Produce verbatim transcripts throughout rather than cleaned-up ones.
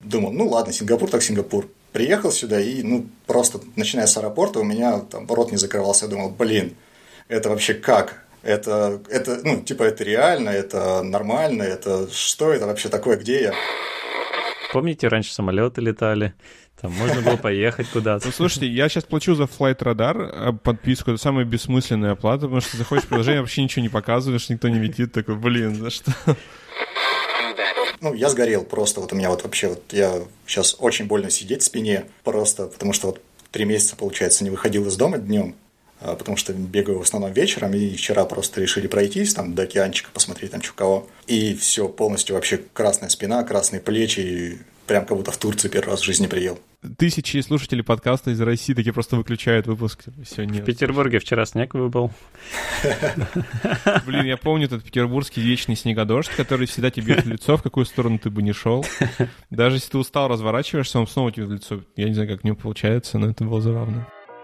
думал, ну ладно, Сингапур так Сингапур. Приехал сюда и, ну, просто, начиная с аэропорта, у меня там рот не закрывался. Я думал, блин, это вообще как? Это, это, ну, типа, это реально, это нормально, это что это вообще такое, где я? Помните, раньше самолеты летали? Там можно было поехать куда-то. Ну, слушайте, я сейчас плачу за Flight Radar подписку. Это самая бессмысленная оплата, потому что заходишь в приложение, вообще ничего не показываешь, никто не летит. Такой, блин, за что? Ну, я сгорел просто. Вот у меня вот вообще, вот я сейчас очень больно сидеть в спине просто, потому что вот три месяца, получается, не выходил из дома днем, потому что бегаю в основном вечером, и вчера просто решили пройтись, там, до океанчика, посмотреть там, что кого. И все, полностью вообще красная спина, красные плечи, и прям как будто в Турции первый раз в жизни приел. Тысячи слушателей подкаста из России такие просто выключают выпуск. Все, нет. В Петербурге вчера снег выпал. Блин, я помню этот петербургский вечный снегодождь, который всегда тебе бьет в лицо, в какую сторону ты бы ни шел. Даже если ты устал, разворачиваешься, он снова тебе в лицо. Я не знаю, как мне получается, но это было забавно.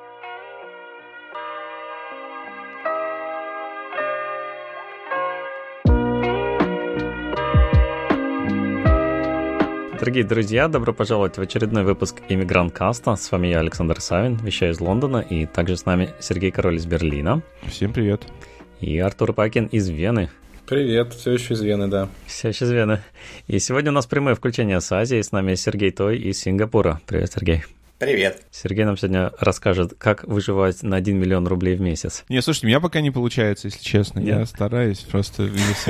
Дорогие друзья, добро пожаловать в очередной выпуск «Иммигранткаста». С вами я, Александр Савин, вещаю из Лондона, и также с нами Сергей Король из Берлина. Всем привет. И Артур Пакин из Вены. Привет, все еще из Вены, да. Все еще из Вены. И сегодня у нас прямое включение с Азии. С нами Сергей Той из Сингапура. Привет, Сергей. Привет. Сергей нам сегодня расскажет, как выживать на один миллион рублей в месяц. Не, слушайте, у меня пока не получается, если честно. Нет. Я стараюсь, просто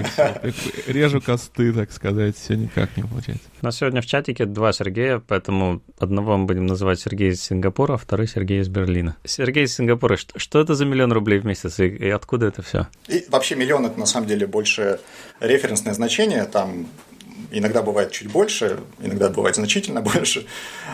режу косты, так сказать, все никак не получается. У нас сегодня в чатике два Сергея, поэтому одного мы будем называть Сергей из Сингапура, а второй Сергей из Берлина. Сергей из Сингапура, что, что это за миллион рублей в месяц и, и откуда это все? И вообще миллион – это на самом деле больше референсное значение, там... Иногда бывает чуть больше, иногда бывает значительно больше.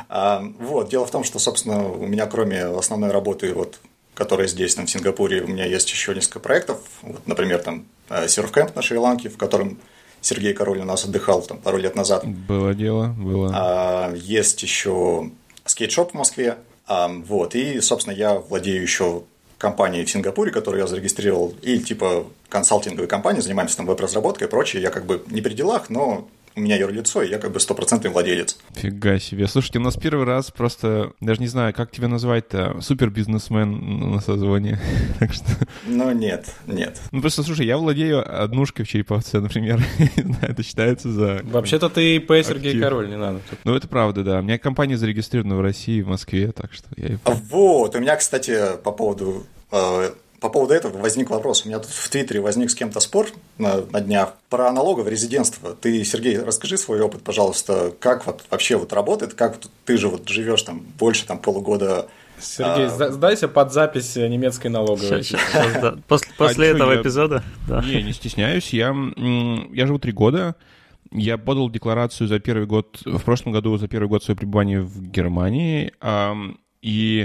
Вот. Дело в том, что, собственно, у меня кроме основной работы, вот, которая здесь, там, в Сингапуре, у меня есть еще несколько проектов. Вот, например, там серф-кэмп на Шри-Ланке, в котором Сергей Король у нас отдыхал там, пару лет назад. Было дело, было. Есть еще скейт-шоп в Москве. Вот. И, собственно, я владею еще компанией в Сингапуре, которую я зарегистрировал, и типа консалтинговой компании, занимаемся там веб-разработкой и прочее. Я как бы не при делах, но у меня юрлицо, и я как бы стопроцентный владелец. Фига себе. Слушайте, у нас первый раз просто, даже не знаю, как тебя назвать-то, супербизнесмен на созвоне. Так что... Ну, нет, нет. Ну, просто, слушай, я владею однушкой в Череповце, например. Не знаю, это считается за... Вообще-то ты ИП Сергей Король, не надо. Ну, это правда, да. У меня компания зарегистрирована в России, в Москве, так что я... Вот, у меня, кстати, по поводу... По поводу этого возник вопрос. У меня тут в Твиттере возник с кем-то спор на, на днях про налоговое резидентство. Ты, Сергей, расскажи свой опыт, пожалуйста, как вот вообще вот работает, как ты же вот живешь там больше там полугода. Сергей, а... сдайся под запись немецкой налоговой. После, после этого эпизода. Не, не стесняюсь. Я, я живу три года. Я подал декларацию за первый год, в прошлом году за первый год своего пребывания в Германии. И...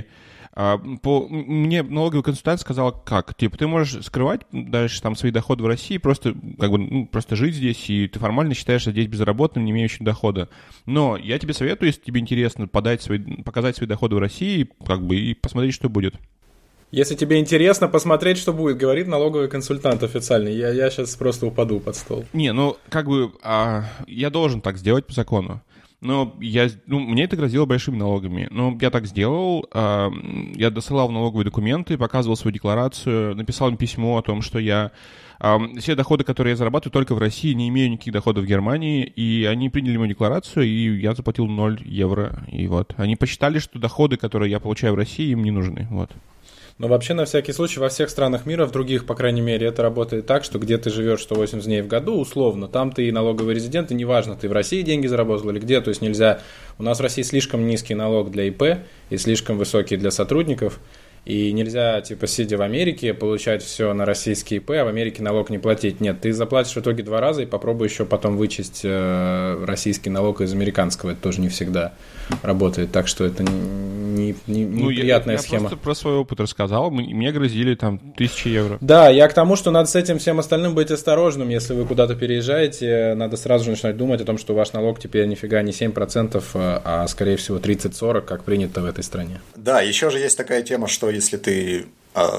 По, мне налоговый консультант сказал, как, типа, ты можешь скрывать дальше там свои доходы в России, просто, как бы, ну, просто жить здесь, и ты формально считаешься здесь безработным, не имеющим дохода. Но я тебе советую, если тебе интересно, подать свои, показать свои доходы в России, как бы, и посмотреть, что будет. Если тебе интересно посмотреть, что будет, говорит налоговый консультант официальный. Я, я сейчас просто упаду под стол. Не, ну, как бы, а, я должен так сделать по закону. Но я, ну, мне это грозило большими налогами. Но я так сделал. Э, я досылал налоговые документы, показывал свою декларацию, написал им письмо о том, что я э, все доходы, которые я зарабатываю только в России, не имею никаких доходов в Германии. И они приняли мою декларацию, и я заплатил ноль евро. И вот. Они посчитали, что доходы, которые я получаю в России, им не нужны. Вот. Но вообще, на всякий случай, во всех странах мира, в других, по крайней мере, это работает так, что где ты живешь сто восемьдесят дней в году, условно, там ты налоговый резидент, и неважно, ты в России деньги заработал или где, то есть нельзя... У нас в России слишком низкий налог для ИП и слишком высокий для сотрудников, и нельзя, типа, сидя в Америке, получать все на российский ИП, а в Америке налог не платить. Нет, ты заплатишь в итоге два раза и попробуй еще потом вычесть э, российский налог из американского, это тоже не всегда работает, так что это не, не, ну, неприятная я, схема. Я просто про свой опыт рассказал, мне грозили там тысячи евро. Да, я к тому, что надо с этим всем остальным быть осторожным, если вы куда-то переезжаете, надо сразу же начинать думать о том, что ваш налог теперь нифига не семь процентов, а скорее всего тридцать-сорок, как принято в этой стране. Да, еще же есть такая тема, что если ты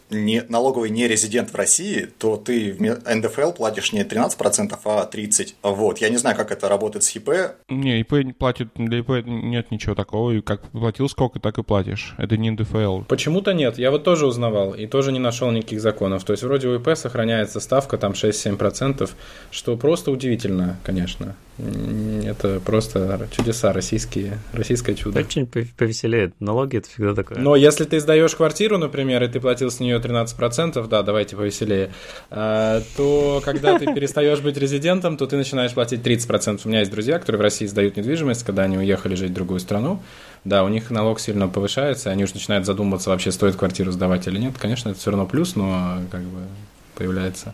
не, налоговый не резидент в России, то ты в эн дэ эф эл платишь не тринадцать процентов, а тридцать процентов. Вот. Я не знаю, как это работает с ИП. Не, ИП платит, для ИП нет ничего такого, и как платил сколько, так и платишь. Это не эн дэ эф эл. Почему-то нет, я вот тоже узнавал, и тоже не нашел никаких законов. То есть вроде у ИП сохраняется ставка там шесть-семь процентов, что просто удивительно, конечно. Это просто чудеса российские, российское чудо. Очень повеселее. Налоги — это всегда такое. Но если ты сдаешь квартиру, например, и ты платил с нее тринадцать процентов, да, давайте повеселее, то когда ты перестаешь быть резидентом, то ты начинаешь платить тридцать процентов. У меня есть друзья, которые в России сдают недвижимость, когда они уехали жить в другую страну. Да, у них налог сильно повышается, они уже начинают задумываться, вообще стоит квартиру сдавать или нет. Конечно, это все равно плюс, но как бы появляется.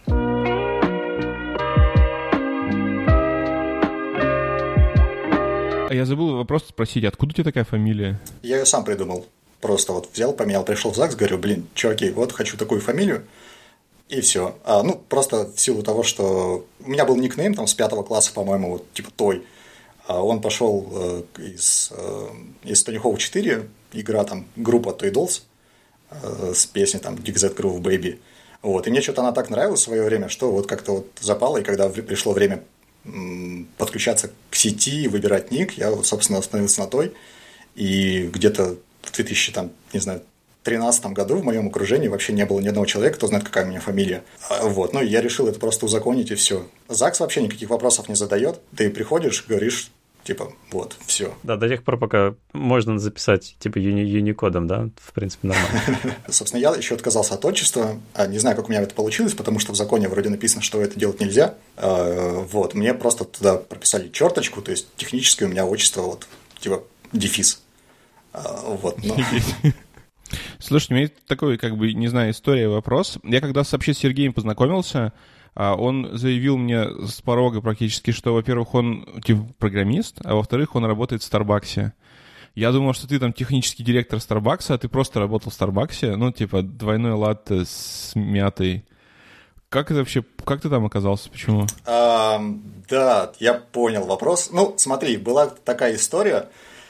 Я забыл вопрос спросить, откуда у тебя такая фамилия? Я ее сам придумал. Просто вот взял, поменял, пришел в ЗАГС, говорю, блин, чуваки, вот хочу такую фамилию, и все. А, ну, просто в силу того, что у меня был никнейм там с пятого класса, по-моему, вот, типа Той. А он пошел э, из, э, из Tony Hawk четыре, игра там, группа Toy Dolls, э, с песней там Dig That Groove Baby. Вот. И мне что-то она так нравилась в свое время, что вот как-то вот запало, и когда пришло время подключаться к сети, выбирать ник, я, вот, собственно, остановился на Той, и где-то в две тысячи, там, не знаю, тринадцатом году в моем окружении вообще не было ни одного человека, кто знает, какая у меня фамилия. Вот, ну, я решил это просто узаконить, и все. ЗАГС вообще никаких вопросов не задает, ты приходишь, говоришь, типа, вот, все. Да, до тех пор, пока можно записать, типа, юни- юникодом, да, в принципе, нормально. Собственно, я еще отказался от отчества, не знаю, как у меня это получилось, потому что в законе вроде написано, что это делать нельзя. Вот, мне просто туда прописали черточку, то есть технически у меня отчество, вот, типа, дефис. Вот, ну... Слушайте, у меня есть такой, как бы, не знаю, история, вопрос. Я когда вообще с Сергеем познакомился, он заявил мне с порога практически, что, во-первых, он типа программист, а во-вторых, он работает в Старбаксе. Я думал, что ты там технический директор Старбакса, а ты просто работал в Старбаксе, ну, типа, двойной латте с мятой. Как это вообще, как ты там оказался, почему? А, да, я понял вопрос. Ну, смотри, была такая история.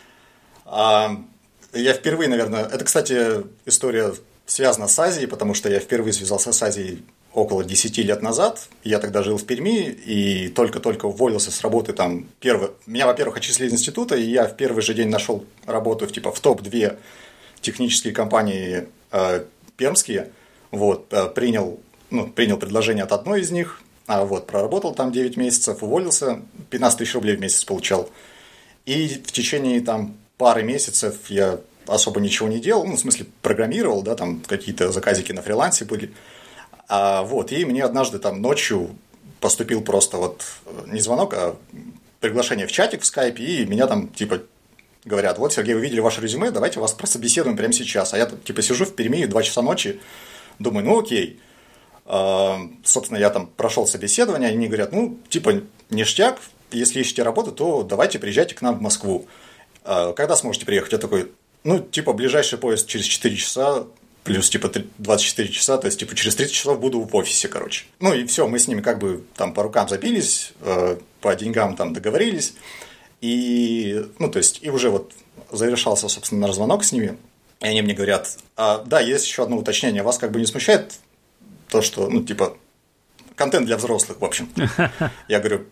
А, я впервые, наверное, это, кстати, история связана с Азией, потому что я впервые связался с Азией около десяти лет назад. Я тогда жил в Перми и только-только уволился с работы там. Первый... Меня, во-первых, отчислили из института, и я в первый же день нашел работу в, типа, в топ-две технические компании э, пермские. Вот, э, принял, ну, принял предложение от одной из них, а вот, проработал там девять месяцев, уволился, пятнадцать тысяч рублей в месяц получал. И в течение там пары месяцев я особо ничего не делал, ну, в смысле, программировал, да, там какие-то заказики на фрилансе были. А, вот, и мне однажды там ночью поступил просто вот не звонок, а приглашение в чатик в скайпе, и меня там типа говорят, вот, Сергей, вы видели ваше резюме, давайте вас собеседуем прямо сейчас. А я типа сижу в Перми, два часа ночи, думаю, ну окей. А, собственно, я там прошел собеседование, они говорят, ну, типа, ништяк, если ищете работу, то давайте приезжайте к нам в Москву. А, когда сможете приехать? Я такой, ну, типа, ближайший поезд через четыре часа, плюс, типа, двадцать четыре часа, то есть, типа, через тридцать часов буду в офисе, короче. Ну, и все, мы с ними как бы там по рукам забились, э, по деньгам там договорились, и, ну, то есть, и уже вот завершался, собственно, наш звонок с ними, и они мне говорят, а, да, есть еще одно уточнение, вас как бы не смущает то, что, ну, типа, контент для взрослых, в общем. Я говорю,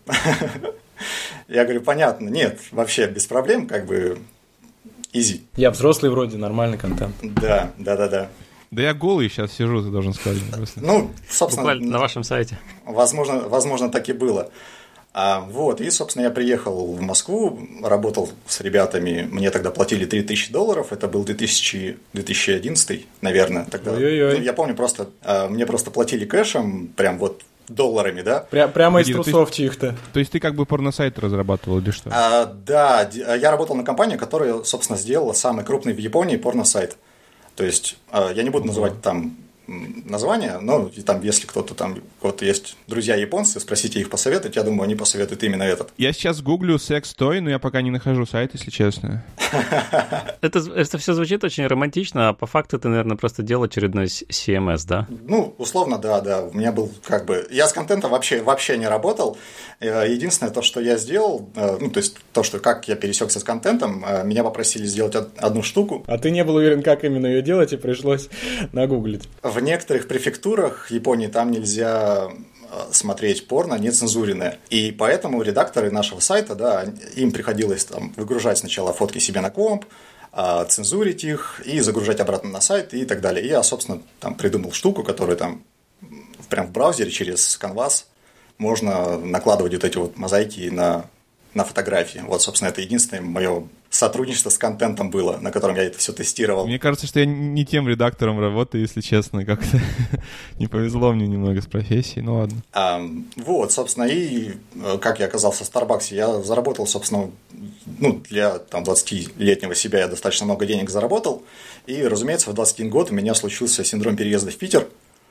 я говорю, понятно, нет, вообще без проблем, как бы... Изи. Я взрослый вроде, нормальный контент. Да, да, да, да. Да я голый сейчас сижу, ты должен сказать. Ну, собственно... Буквально на вашем сайте. Возможно, возможно, так и было. А, вот, и, собственно, я приехал в Москву, работал с ребятами, мне тогда платили три тысячи долларов, это был две тысячи одиннадцатый, наверное, тогда. Ой-ой-ой. Ну, я помню, просто, мне просто платили кэшем, прям вот долларами, да? Пря- прямо из Где, трусов то чьих-то. То есть ты как бы порносайт разрабатывал или что? А, да, я работал на компании, которая, собственно, сделала самый крупный в Японии порносайт. То есть, я не буду называть там название, но там, если кто-то там, у кого-то есть друзья японцы, спросите их посоветовать, я думаю, они посоветуют именно этот. Я сейчас гуглю секс-той, но я пока не нахожу сайт, если честно. Это, это все звучит очень романтично, а по факту ты, наверное, просто делал очередной си эм эс, да? Ну, условно, да, да. У меня был как бы... Я с контентом вообще, вообще не работал. Единственное, то, что я сделал, ну, то есть то, что как я пересекся с контентом, меня попросили сделать одну штуку. А ты не был уверен, как именно ее делать, и пришлось нагуглить. В некоторых префектурах Японии там нельзя смотреть порно нецензуренное. И поэтому редакторы нашего сайта, да, им приходилось там выгружать сначала фотки себе на комп, цензурить их и загружать обратно на сайт и так далее. И я, собственно, там придумал штуку, которую там прям в браузере через Canvas можно накладывать вот эти вот мозаики на, на фотографии. Вот, собственно, это единственное мое сотрудничество с контентом было, на котором я это все тестировал. Мне кажется, что я не тем редактором работаю, если честно, как-то не повезло мне немного с профессией, ну ладно. А, вот, собственно, и как я оказался в Starbucks, я заработал, собственно, ну, для там, двадцатилетнего себя я достаточно много денег заработал, и, разумеется, в двадцать один год у меня случился синдром переезда в Питер.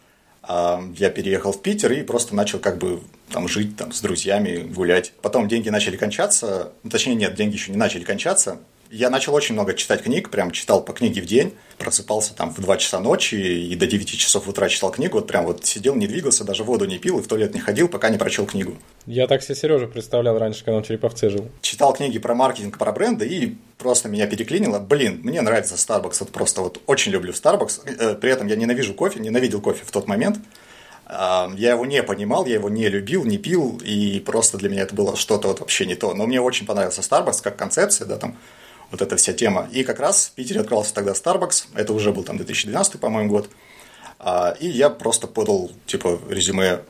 Я переехал в Питер и просто начал как бы там жить там, с друзьями, гулять. Потом деньги начали кончаться, точнее нет, деньги еще не начали кончаться. Я начал очень много читать книг, прям читал по книге в день, просыпался там в два часа ночи и до девяти часов утра читал книгу, вот прям вот сидел, не двигался, даже воду не пил и в туалет не ходил, пока не прочел книгу. Я так себе Сережу представлял раньше, когда он в Череповце жил. Читал книги про маркетинг, про бренды и просто меня переклинило. Блин, мне нравится Starbucks, вот просто вот очень люблю Starbucks, при этом я ненавижу кофе, ненавидел кофе в тот момент. Я его не понимал, я его не любил, не пил, и просто для меня это было что-то вот вообще не то. Но мне очень понравился Starbucks как концепция, да, там, вот эта вся тема. И как раз в Питере открылся тогда Starbucks, это уже был там две тысячи двенадцатый, по-моему, год. И я просто подал, типа, резюме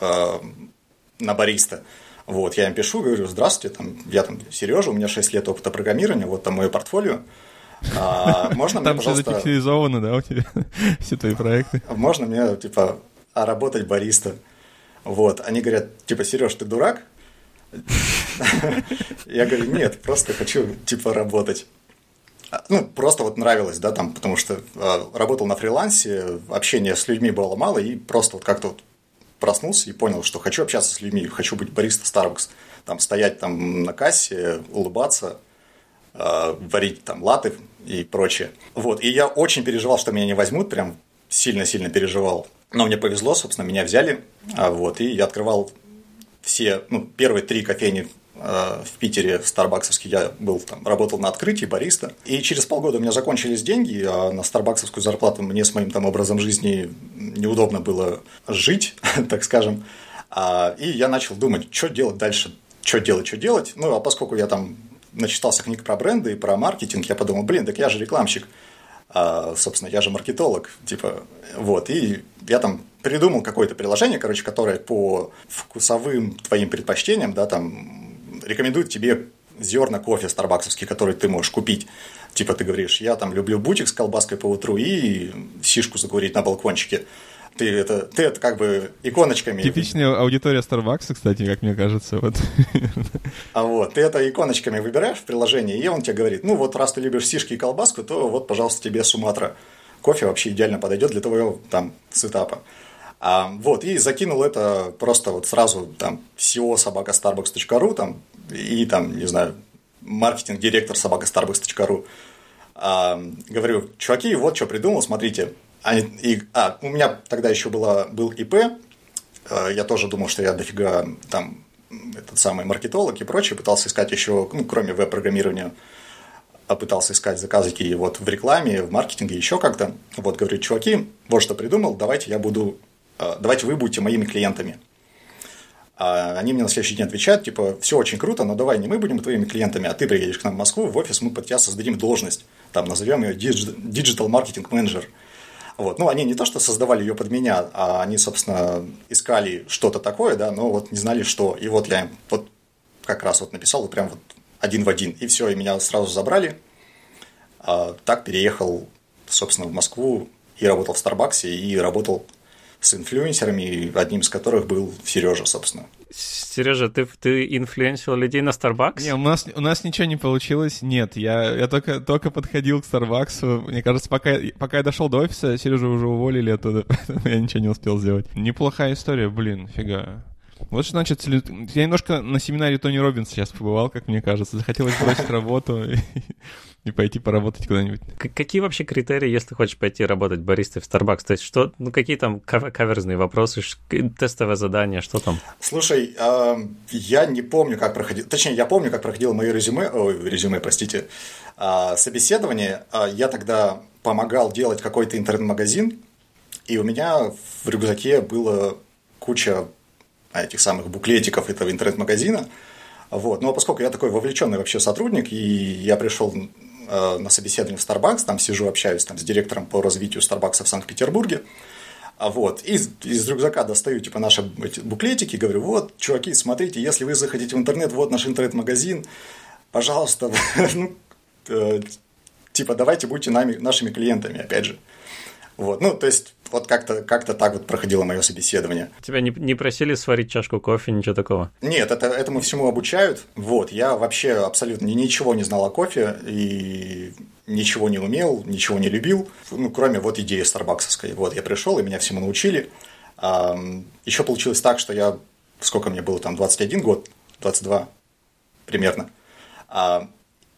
на бариста. Вот, я им пишу, говорю, здравствуйте, там, я там Сережа, у меня шесть лет опыта программирования, вот там мое портфолио. А, можно мне, там пожалуйста... Там все зафиксировано, да, у тебя, все твои проекты. Можно мне, типа, работать бариста? Вот, они говорят, типа, Сереж, ты дурак? Я говорю, нет, просто хочу, типа, работать. Ну, просто вот нравилось, да, там, потому что э, работал на фрилансе, общения с людьми было мало, и просто вот как-то вот проснулся и понял, что хочу общаться с людьми, хочу быть бариста Starbucks, там, стоять там на кассе, улыбаться, э, варить там латте и прочее. Вот, и я очень переживал, что меня не возьмут, прям сильно-сильно переживал. Но мне повезло, собственно, меня взяли, вот, и я открывал все, ну, первые три кофейни э, в Питере, старбаксовские, я был там, работал на открытии, бариста. И через полгода у меня закончились деньги, а на старбаксовскую зарплату мне с моим там образом жизни неудобно было жить, так скажем. А, и я начал думать, что делать дальше, что делать, что делать. Ну, а поскольку я там начитался книг про бренды и про маркетинг, я подумал, блин, так я же рекламщик. А, собственно, я же маркетолог, типа, вот, и я там придумал какое-то приложение, короче, которое по вкусовым твоим предпочтениям, да, там, рекомендует тебе зерна кофе старбаксовский, который ты можешь купить. Типа, ты говоришь, я там люблю бутик с колбаской по утру и сишку закурить на балкончике. Ты это, ты это как бы иконочками... Типичная аудитория Starbucks, кстати, как мне кажется. Вот. А вот, ты это иконочками выбираешь в приложении, и он тебе говорит, ну вот раз ты любишь сишки и колбаску, то вот, пожалуйста, тебе Суматра. Кофе вообще идеально подойдет для твоего там сетапа. А, вот, и закинул это просто вот сразу там сео собака старбакс точка ру там, и там, не знаю, маркетинг-директор собака старбакс точка ру. А, говорю, чуваки, вот что придумал, смотрите. А, и, а, у меня тогда еще было, был ИП, я тоже думал, что я дофига там этот самый маркетолог и прочее, пытался искать еще, ну, кроме веб-программирования, а пытался искать заказики вот в рекламе, в маркетинге, еще как-то. Вот, говорю, чуваки, вот что придумал, давайте я буду, давайте вы будете моими клиентами. А они мне на следующий день отвечают, типа, все очень круто, но давай не мы будем твоими клиентами, а ты приедешь к нам в Москву, в офис, мы под тебя создадим должность, там, назовем ее Digital Marketing Manager. Вот. Ну, они не то, что создавали ее под меня, а они, собственно, искали что-то такое, да, но вот не знали, что. И вот я им вот как раз вот написал, вот прям вот один в один. И все, и меня сразу забрали. А так переехал, собственно, в Москву и работал в Старбаксе, и работал с инфлюенсерами, одним из которых был Сережа, собственно. Сережа, ты, ты инфлюенсил людей на Starbucks? Не, у нас, у нас ничего не получилось, нет. Я, я только, только подходил к Starbucks. Мне кажется, пока, пока я дошел до офиса, Сережу уже уволили оттуда, поэтому я ничего не успел сделать. Неплохая история, блин, фига. Вот значит, я немножко на семинаре Тони Роббинса сейчас побывал, как мне кажется. Захотелось бросить работу и, и пойти поработать куда-нибудь. Какие вообще критерии, если хочешь пойти работать баристой в Starbucks? То есть что, ну какие там каверзные вопросы, тестовое задание, что там? Слушай, э, я не помню, как проходило, точнее, я помню, как проходило мое резюме, ой, резюме, простите, э, собеседование. Я тогда помогал делать какой-то интернет-магазин, и у меня в рюкзаке было куча этих самых буклетиков этого интернет-магазина. Вот. Но поскольку я такой вовлеченный вообще сотрудник, и я пришел э, на собеседование в Starbucks, там сижу, общаюсь там, с директором по развитию Starbucks в Санкт-Петербурге, вот, и из, из рюкзака достаю типа наши эти буклетики, говорю, вот, чуваки, смотрите, если вы захотите в интернет, вот наш интернет-магазин, пожалуйста, ну, э, типа давайте будьте нами, нашими клиентами, опять же. Вот, ну, то есть, вот как-то, как-то так вот проходило мое собеседование. Тебя не, не просили сварить чашку кофе, ничего такого? Нет, это, этому всему обучают. Вот, я вообще абсолютно ничего не знал о кофе и ничего не умел, ничего не любил, ну, кроме вот идеи старбаксовской. Вот, я пришел, и меня всему научили. А, еще получилось так, что я, сколько мне было там, двадцать один год, двадцать два примерно. А,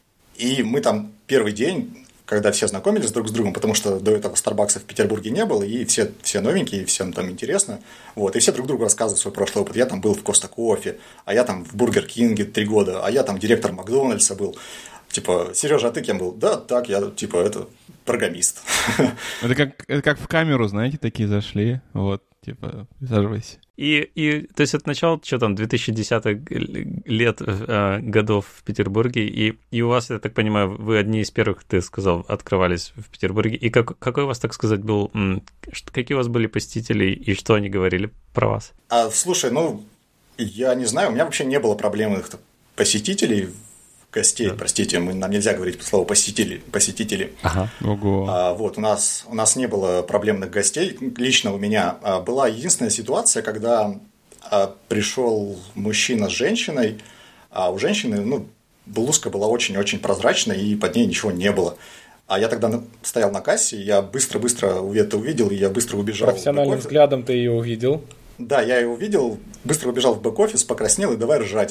и мы там первый день, когда все знакомились друг с другом, потому что до этого Старбакса в Петербурге не было, и все, все новенькие, всем там интересно, вот, и все друг другу рассказывают свой прошлый опыт. Я там был в Коста Кофе, а я там в Бургер Кинге три года, а я там директор Макдональдса был. Типа, Сережа, а ты кем был? Да, так, я, типа, это, программист. Это как, это как в камеру, знаете, такие зашли, вот, типа, присаживайся. И, и, то есть, это начало, что там, две тысячи десятых лет, э, годов в Петербурге, и, и у вас, я так понимаю, вы одни из первых, ты сказал, открывались в Петербурге. И как, какой у вас, так сказать, был, какие у вас были посетители, и что они говорили про вас? А, слушай, ну, я не знаю, у меня вообще не было проблемных посетителей, гостей, да. Простите, мы, нам нельзя говорить слово посетители, посетители. Ага. Ого. А, вот, у нас, у нас не было проблемных гостей. Лично у меня а, была единственная ситуация, когда а, пришел мужчина с женщиной, а у женщины, ну, блузка была очень-очень прозрачная, и под ней ничего не было. А я тогда стоял на кассе, я быстро-быстро это увидел, и я быстро убежал. Профессиональным взглядом ты ее увидел? Да, я ее увидел, быстро убежал в бэк-офис, покраснел и давай ржать.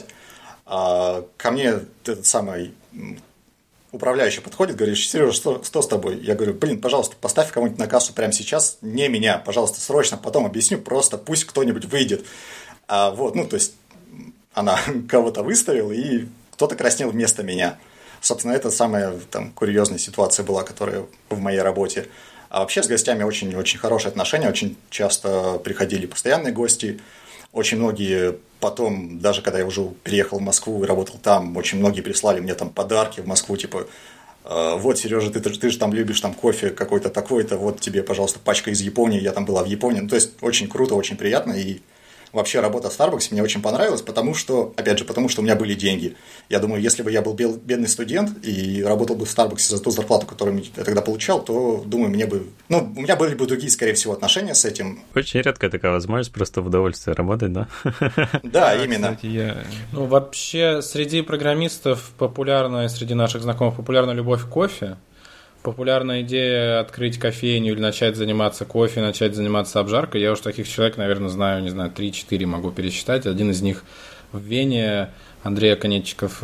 А ко мне этот самый управляющий подходит, говорит, Сережа, что, что с тобой? Я говорю, блин, пожалуйста, поставь кого-нибудь на кассу прямо сейчас, не меня, пожалуйста, срочно, потом объясню, просто пусть кто-нибудь выйдет. А вот, ну, то есть, она кого-то выставила, и кто-то краснел вместо меня. Собственно, это самая там курьезная ситуация была, которая в моей работе. А вообще с гостями очень-очень хорошие отношения, очень часто приходили постоянные гости. Очень многие потом, даже когда я уже переехал в Москву и работал там, очень многие прислали мне там подарки в Москву, типа, вот, Сережа, ты, ты же там любишь там кофе какой-то такой-то, вот тебе, пожалуйста, пачка из Японии, я там была в Японии. Ну, то есть, очень круто, очень приятно, и вообще работа в Starbucks мне очень понравилась, потому что, опять же, потому что у меня были деньги. Я думаю, если бы я был бедный студент и работал бы в Starbucks за ту зарплату, которую я тогда получал, то, думаю, мне бы... Ну, у меня были бы другие, скорее всего, отношения с этим. Очень редкая такая возможность просто в удовольствие работать, да? Да, именно. Кстати, я... Ну, вообще, среди программистов популярна, среди наших знакомых, популярна любовь к кофе. Популярная идея открыть кофейню или начать заниматься кофе, начать заниматься обжаркой. Я уж таких человек, наверное, знаю, не знаю, три-четыре могу пересчитать. Один из них в Вене, Андрей Оконечиков,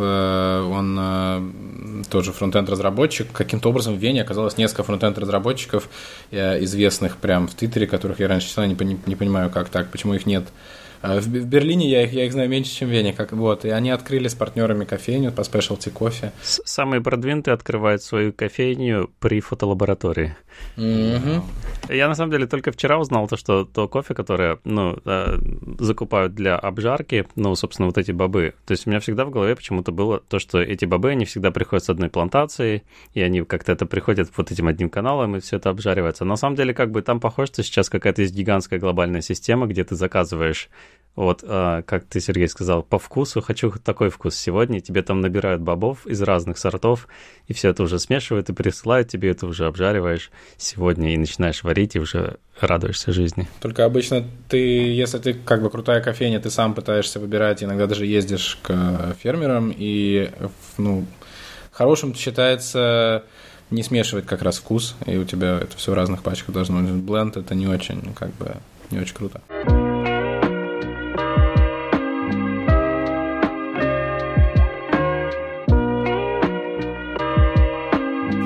он тоже фронтенд-разработчик. Каким-то образом в Вене оказалось несколько фронтенд-разработчиков, известных прям в Твиттере, которых я раньше читал, не, не понимаю, как так, почему их нет. В Берлине я их, я их знаю меньше, чем в Вене. Как, вот, и они открыли с партнерами кофейню по спешлти кофе. Самые продвинутые открывают свою кофейню при фотолаборатории. Mm-hmm. Я, на самом деле, только вчера узнал то, что то кофе, которое, ну, э, закупают для обжарки, ну, собственно, вот эти бобы. То есть у меня всегда в голове почему-то было то, что эти бобы, они всегда приходят с одной плантации, и они как-то это приходят вот этим одним каналом, и все это обжаривается. На самом деле, как бы там похоже, что сейчас какая-то есть гигантская глобальная система, где ты заказываешь. Вот, э, как ты, Сергей, сказал, по вкусу хочу такой вкус сегодня, тебе там набирают бобов из разных сортов, и все это уже смешивают и присылают, тебе это уже обжариваешь сегодня и начинаешь варить, и уже радуешься жизни. Только обычно ты, если ты как бы крутая кофейня, ты сам пытаешься выбирать, иногда даже ездишь к фермерам, и, ну, хорошим считается не смешивать как раз вкус, и у тебя это все в разных пачках должно быть. Бленд — это не очень, как бы, не очень круто.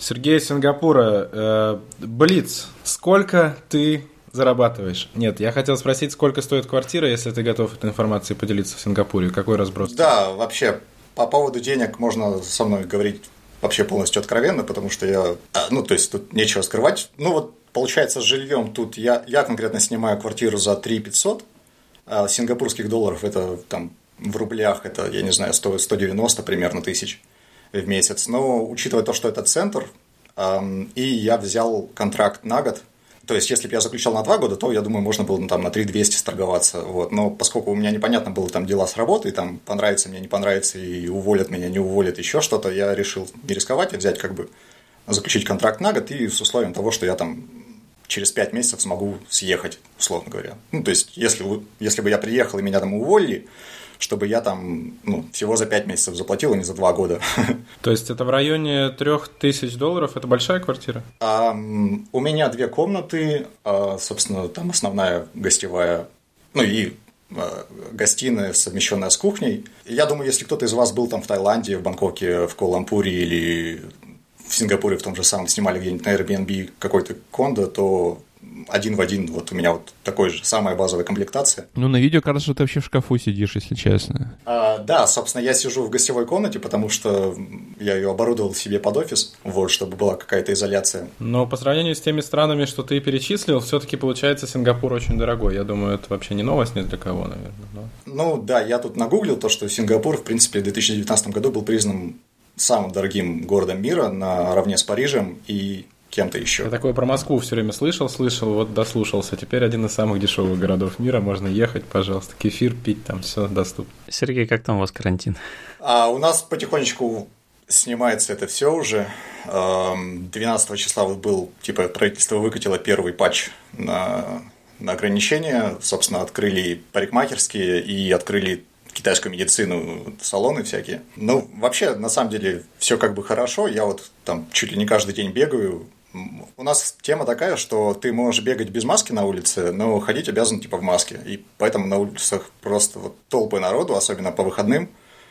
Сергей из Сингапура. Э, Блиц, сколько ты зарабатываешь? Нет, я хотел спросить, сколько стоит квартира, если ты готов этой информацией поделиться в Сингапуре. Какой разброс? Да, вообще, по поводу денег можно со мной говорить вообще полностью откровенно, потому что я... Ну, то есть, тут нечего скрывать. Ну, вот, получается, с жильем тут я, я конкретно снимаю квартиру за три тысячи пятьсот, а сингапурских долларов это там в рублях, это, я не знаю, сто, сто девяносто примерно тысяч в месяц. Но, учитывая то, что это центр, эм, и я взял контракт на год, то есть, если бы я заключал на два года, то, я думаю, можно было ну, там, на три тысячи двести сторговаться. Вот. Но поскольку у меня непонятно было там дела с работой, там понравится мне, не понравится, и уволят меня, не уволят, еще что-то, я решил не рисковать, а взять как бы, заключить контракт на год и с условием того, что я там через пять месяцев смогу съехать, условно говоря. Ну, то есть, если, если бы я приехал и меня там уволили, чтобы я там ну, всего за пять месяцев заплатил, а не за два года. То есть это в районе трех тысяч долларов? Это большая квартира? А, у меня две комнаты, а, собственно, там основная гостевая, ну и а, гостиная, совмещенная с кухней. Я думаю, если кто-то из вас был там в Таиланде, в Бангкоке, в Куала-Лумпуре или в Сингапуре в том же самом снимали где-нибудь на Airbnb какой-то кондо, то один в один, вот у меня вот такой же, самая базовая комплектация. Ну, на видео кажется, что ты вообще в шкафу сидишь, если честно. А, да, собственно, я сижу в гостевой комнате, потому что я ее оборудовал себе под офис, вот, чтобы была какая-то изоляция. Но по сравнению с теми странами, что ты перечислил, все-таки получается Сингапур очень дорогой. Я думаю, это вообще не новость ни для кого, наверное. Но... Ну, да, я тут нагуглил то, что Сингапур, в принципе, в две тысячи девятнадцатом году был признан самым дорогим городом мира наравне с Парижем и кем-то еще. Я такое про Москву все время слышал, слышал, вот дослушался. Теперь один из самых дешевых городов мира. Можно ехать, пожалуйста, кефир пить, там все доступно. Сергей, как там у вас карантин? А у нас потихонечку снимается это все уже. двенадцатого числа вот был, типа, правительство выкатило первый патч на, на ограничения. Собственно, открыли парикмахерские и открыли китайскую медицину, салоны всякие. Ну, вообще, на самом деле, все как бы хорошо. Я вот там чуть ли не каждый день бегаю. У нас тема такая, что ты можешь бегать без маски на улице, но ходить обязан типа в маске. И поэтому на улицах просто вот толпы народу, особенно по выходным,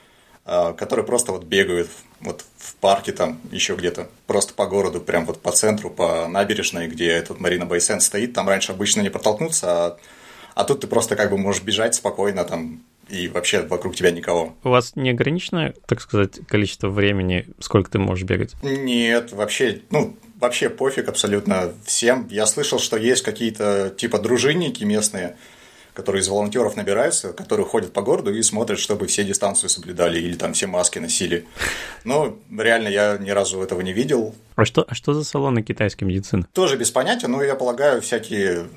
которые просто вот бегают вот в парке там еще где-то, просто по городу, прям вот по центру, по набережной, где этот Марина Бэй Сэндс стоит. Там раньше обычно не протолкнуться, а, а тут ты просто как бы можешь бежать спокойно там, и вообще вокруг тебя никого. У вас не ограниченное, так сказать, количество времени, сколько ты можешь бегать? Нет, вообще, ну, вообще пофиг абсолютно всем. Я слышал, что есть какие-то типа дружинники местные, которые из волонтеров набираются, которые ходят по городу и смотрят, чтобы все дистанцию соблюдали или там все маски носили. Но реально я ни разу этого не видел. А что, а что за салоны китайской медицины? Тоже без понятия, но я полагаю, всякие...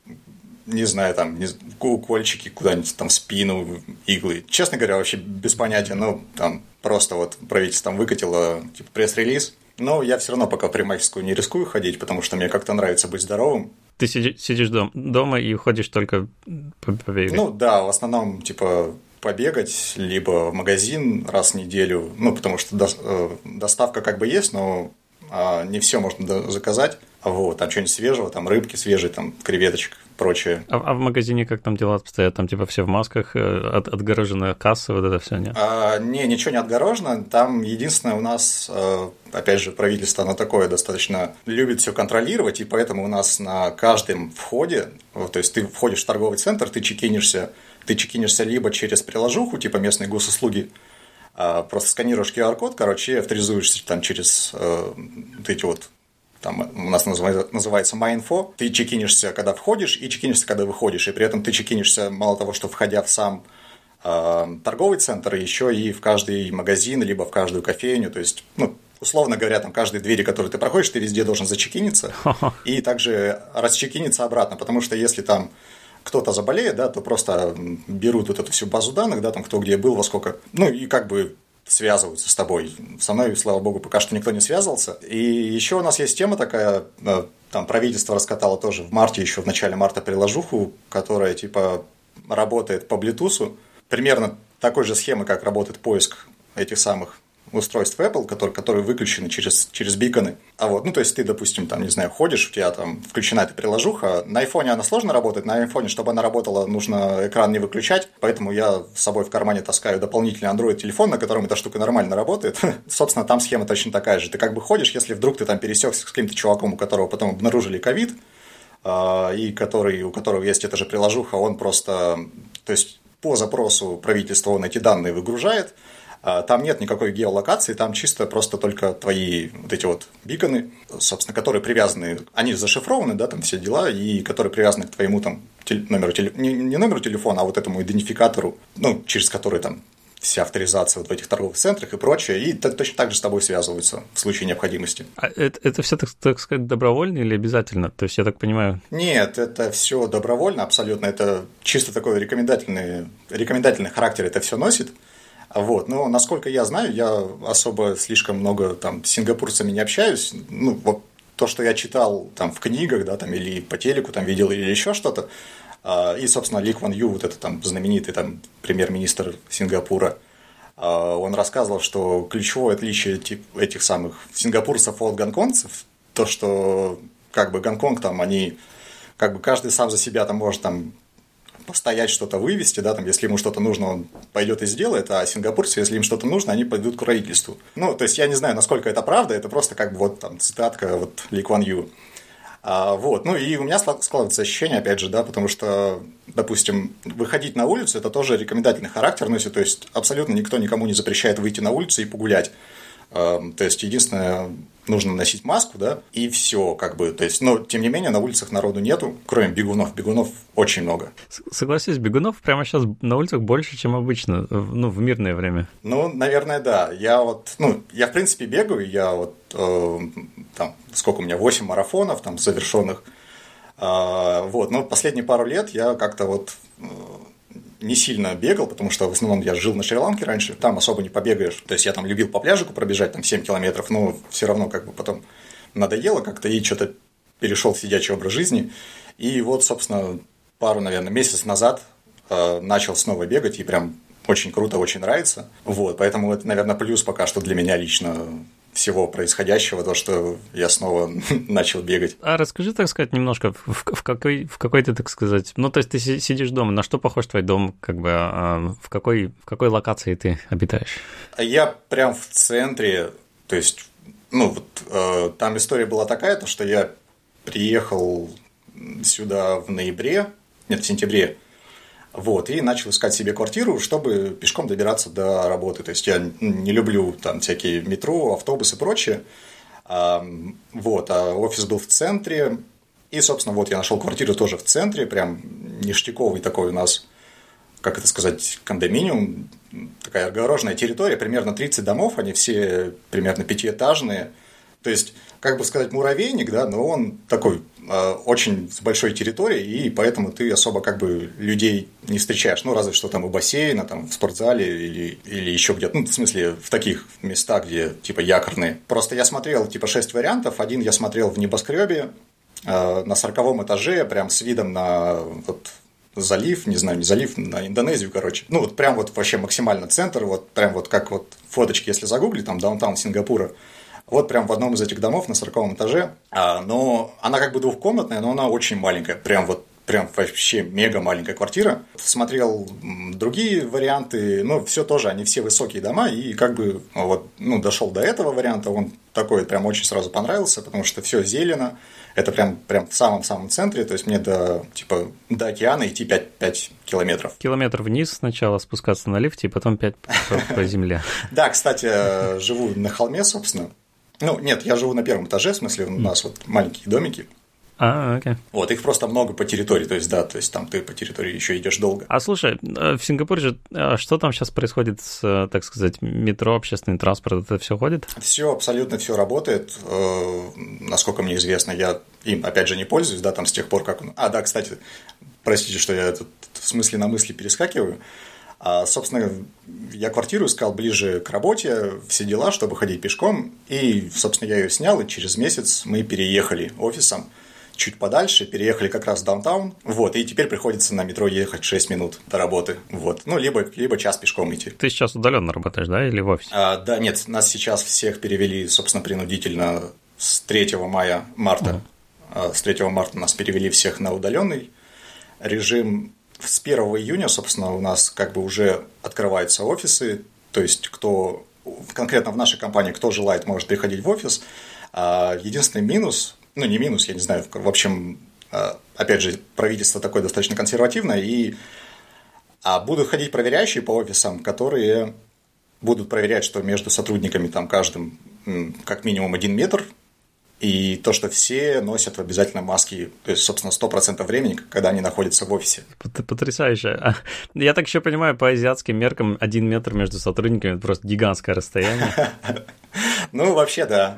не знаю, там, не, укольчики куда-нибудь, там, в спину, иглы. Честно говоря, вообще без понятия, ну, там, просто вот правительство там выкатило, типа, пресс-релиз. Но я все равно пока в парикмахерскую не рискую ходить, потому что мне как-то нравится быть здоровым. Ты сидишь, сидишь дом, дома и ходишь только побегать? Ну, да, в основном, типа, побегать, либо в магазин раз в неделю, ну, потому что до, э, доставка как бы есть, но э, не все можно заказать. Вот, там что-нибудь свежего, там рыбки свежие, там креветочек, прочее. А, а в магазине как там дела обстоят? Там типа все в масках, от, отгороженная касса, вот это все, нет? А, не, ничего не отгорожено. Там единственное у нас, опять же, правительство, оно такое достаточно любит все контролировать, и поэтому у нас на каждом входе, то есть ты входишь в торговый центр, ты чекинишься, ты чекинишься либо через приложуху, типа местные госуслуги, просто сканируешь ку ар код, короче, и авторизуешься там через вот эти вот. Там у нас называется, называется MyInfo. Ты чекинишься, когда входишь, и чекинишься, когда выходишь. И при этом ты чекинишься, мало того, что входя в сам э, торговый центр, еще и в каждый магазин, либо в каждую кофейню. То есть, ну, условно говоря, там каждые двери, которые ты проходишь, ты везде должен зачекиниться. И также расчекиниться обратно. Потому что если там кто-то заболеет, да, то просто берут вот эту всю базу данных, да, там кто где был, во сколько. Ну, и как бы связываются с тобой. Со мной, слава богу, пока что никто не связывался. И еще у нас есть тема такая, там правительство раскатало тоже в марте, еще в начале марта приложуху, которая типа работает по Bluetooth. Примерно такой же схемы, как работает поиск этих самых устройств Apple, которые, которые выключены через, через биконы. А вот, ну, то есть ты, допустим, там, не знаю, ходишь, у тебя там включена эта приложуха, на айфоне она сложно работает, на айфоне, чтобы она работала, нужно экран не выключать, поэтому я с собой в кармане таскаю дополнительный Android-телефон, на котором эта штука нормально работает. Собственно, там схема точно такая же. Ты как бы ходишь, если вдруг ты там пересекся с каким-то чуваком, у которого потом обнаружили ковид, и который, у которого есть эта же приложуха, он просто, то есть по запросу правительства он эти данные выгружает, там нет никакой геолокации, там чисто просто только твои вот эти вот биконы, собственно, которые привязаны, они зашифрованы, да, там все дела, и которые привязаны к твоему там номеру телефона, не, не номеру телефона, а вот этому идентификатору, ну, через который там вся авторизация вот в этих торговых центрах и прочее, и точно так же с тобой связываются в случае необходимости. А это, это все, так, так сказать, добровольно или обязательно? То есть, я так понимаю... Нет, это все добровольно абсолютно, это чисто такой рекомендательный, рекомендательный характер это все носит. Вот. Но, насколько я знаю, я особо слишком много там, с сингапурцами не общаюсь. Ну, вот то, что я читал там, в книгах, да, там, или по телеку там, видел, или еще что-то. И, собственно, Ли Куан Ю, вот этот там, знаменитый там, премьер-министр Сингапура, он рассказывал, что ключевое отличие этих самых сингапурцев от гонконгцев, то, что как бы Гонконг там, они, как бы каждый сам за себя там может там постоять, что-то вывести, да, там, если ему что-то нужно, он пойдет и сделает, а сингапурцы, если им что-то нужно, они пойдут к правительству. Ну, то есть, я не знаю, насколько это правда, это просто как бы вот там цитатка вот Ли Куан Ю. А, вот, ну и у меня складывается ощущение, опять же, да, потому что, допустим, выходить на улицу, это тоже рекомендательный характер носит, то есть, абсолютно никто никому не запрещает выйти на улицу и погулять. А, то есть, единственное, нужно носить маску, да, и все, как бы, то есть, но, тем не менее, на улицах народу нету, кроме бегунов, бегунов очень много. Согласись, бегунов прямо сейчас на улицах больше, чем обычно, ну, в мирное время. Ну, наверное, да, я вот, ну, я, в принципе, бегаю, я вот, э, там, сколько у меня, восемь марафонов, там, завершенных, э, вот, но последние пару лет я как-то вот... Э, не сильно бегал, потому что в основном я жил на Шри-Ланке раньше, там особо не побегаешь. То есть я там любил по пляжику пробежать там семь километров, но все равно как бы потом надоело как-то и что-то перешел в сидячий образ жизни. И вот, собственно, пару, наверное, месяц назад э, начал снова бегать, и прям очень круто, очень нравится. Вот, поэтому это, наверное, плюс пока что для меня лично всего происходящего, то, что я снова начал бегать. А расскажи, так сказать, немножко, в, в, какой, в какой ты, так сказать, ну, то есть ты сидишь дома, на что похож твой дом, как бы, а, в, какой, в какой локации ты обитаешь? Я прям в центре, то есть, ну, вот э, там история была такая, то, что я приехал сюда в ноябре, нет, в сентябре, вот, и начал искать себе квартиру, чтобы пешком добираться до работы. То есть я не люблю там всякие метро, автобусы и прочее. А, вот, а офис был в центре. И, собственно, вот я нашел квартиру тоже в центре, прям ништяковый такой у нас, как это сказать, кондоминиум, такая огороженная территория, примерно тридцать домов, они все примерно пятиэтажные. То есть, как бы сказать, муравейник, да, но он такой э, очень с большой территорией, и поэтому ты особо как бы людей не встречаешь. Ну, разве что там у бассейна, там в спортзале или, или еще где-то. Ну, в смысле, в таких местах, где типа якорные. Просто я смотрел типа шесть вариантов. Один я смотрел в небоскребе э, на сороковом этаже, прям с видом на вот, залив, не знаю, не залив, на Индонезию, короче. Ну, вот прям вот вообще максимально центр, вот прям вот как вот фоточки, если загуглить, там даунтаун Сингапура. Вот прям в одном из этих домов на сороковом этаже. А, но она как бы двухкомнатная, но она очень маленькая. Прям вот прям вообще мега маленькая квартира. Смотрел другие варианты, но все тоже, они все высокие дома. И как бы вот, ну, дошел до этого варианта. Он такой прям очень сразу понравился, потому что все зелено. Это прям, прям в самом-самом центре. То есть мне до, типа, до океана идти пять, пять километров. Километр вниз сначала спускаться на лифте, и потом пять по земле. Да, кстати, живу на холме, собственно. Ну, нет, я живу на первом этаже, в смысле, у нас вот маленькие домики. А, окей. Вот, их просто много по территории, то есть, да, то есть, там ты по территории еще идешь долго. А слушай, в Сингапуре же, что там сейчас происходит с, так сказать, метро, общественный транспорт, это все ходит? Все, абсолютно все работает, насколько мне известно, я им, опять же, не пользуюсь, да, там с тех пор, как он... А, да, кстати, простите, что я тут в смысле на мысли перескакиваю. А, собственно, я квартиру искал ближе к работе, все дела, чтобы ходить пешком, и, собственно, я ее снял, и через месяц мы переехали офисом. чуть подальше, переехали как раз в даунтаун, вот, и теперь приходится на метро ехать шесть минут до работы, вот, ну, либо, либо час пешком идти. Ты сейчас удаленно работаешь, да, или в офисе? А, да, нет, нас сейчас всех перевели, собственно, принудительно с третьего мая, марта, uh-huh. с третьего марта нас перевели всех на удаленный режим. С первого июня, собственно, у нас как бы уже открываются офисы, то есть кто, конкретно в нашей компании, кто желает, может приходить в офис. А единственный минус, ну не минус, я не знаю, в общем, опять же, правительство такое достаточно консервативное, и а будут ходить проверяющие по офисам, которые будут проверять, что между сотрудниками там каждым как минимум один метр, и то, что все носят обязательно маски, то есть, собственно, сто процентов времени, когда они находятся в офисе. Потрясающе. Я так еще понимаю, по азиатским меркам один метр между сотрудниками – это просто гигантское расстояние. Ну, вообще, да.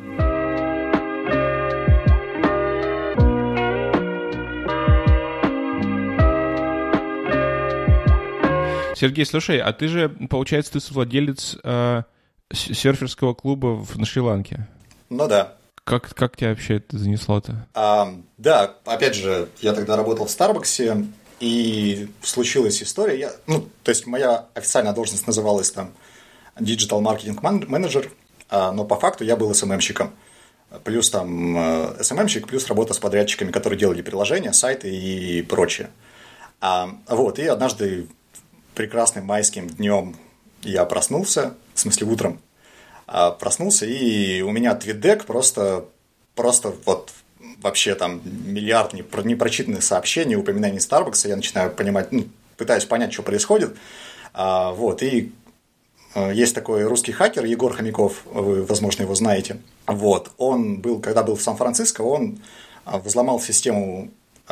Сергей, слушай, а ты же, получается, ты совладелец э, серферского клуба в, на Шри-Ланке. Ну да. Как, как тебя вообще это занесло-то? А, да, опять же, я тогда работал в Старбаксе, и случилась история. Я, ну, то есть моя официальная должность называлась там Digital Marketing Manager, но по факту я был эс эм эм-щиком. Плюс там эс эм эм-щик, плюс работа с подрядчиками, которые делали приложения, сайты и прочее. А, вот, и однажды прекрасным майским днем я проснулся, в смысле утром, проснулся, и у меня твитдек просто, просто вот вообще там миллиард непрочитанных сообщений, упоминаний Старбакса, я начинаю понимать, ну, пытаюсь понять, что происходит. А, вот, и есть такой русский хакер Егор Хомяков, вы, возможно, его знаете. Вот, он был, когда был в Сан-Франциско, он взломал систему,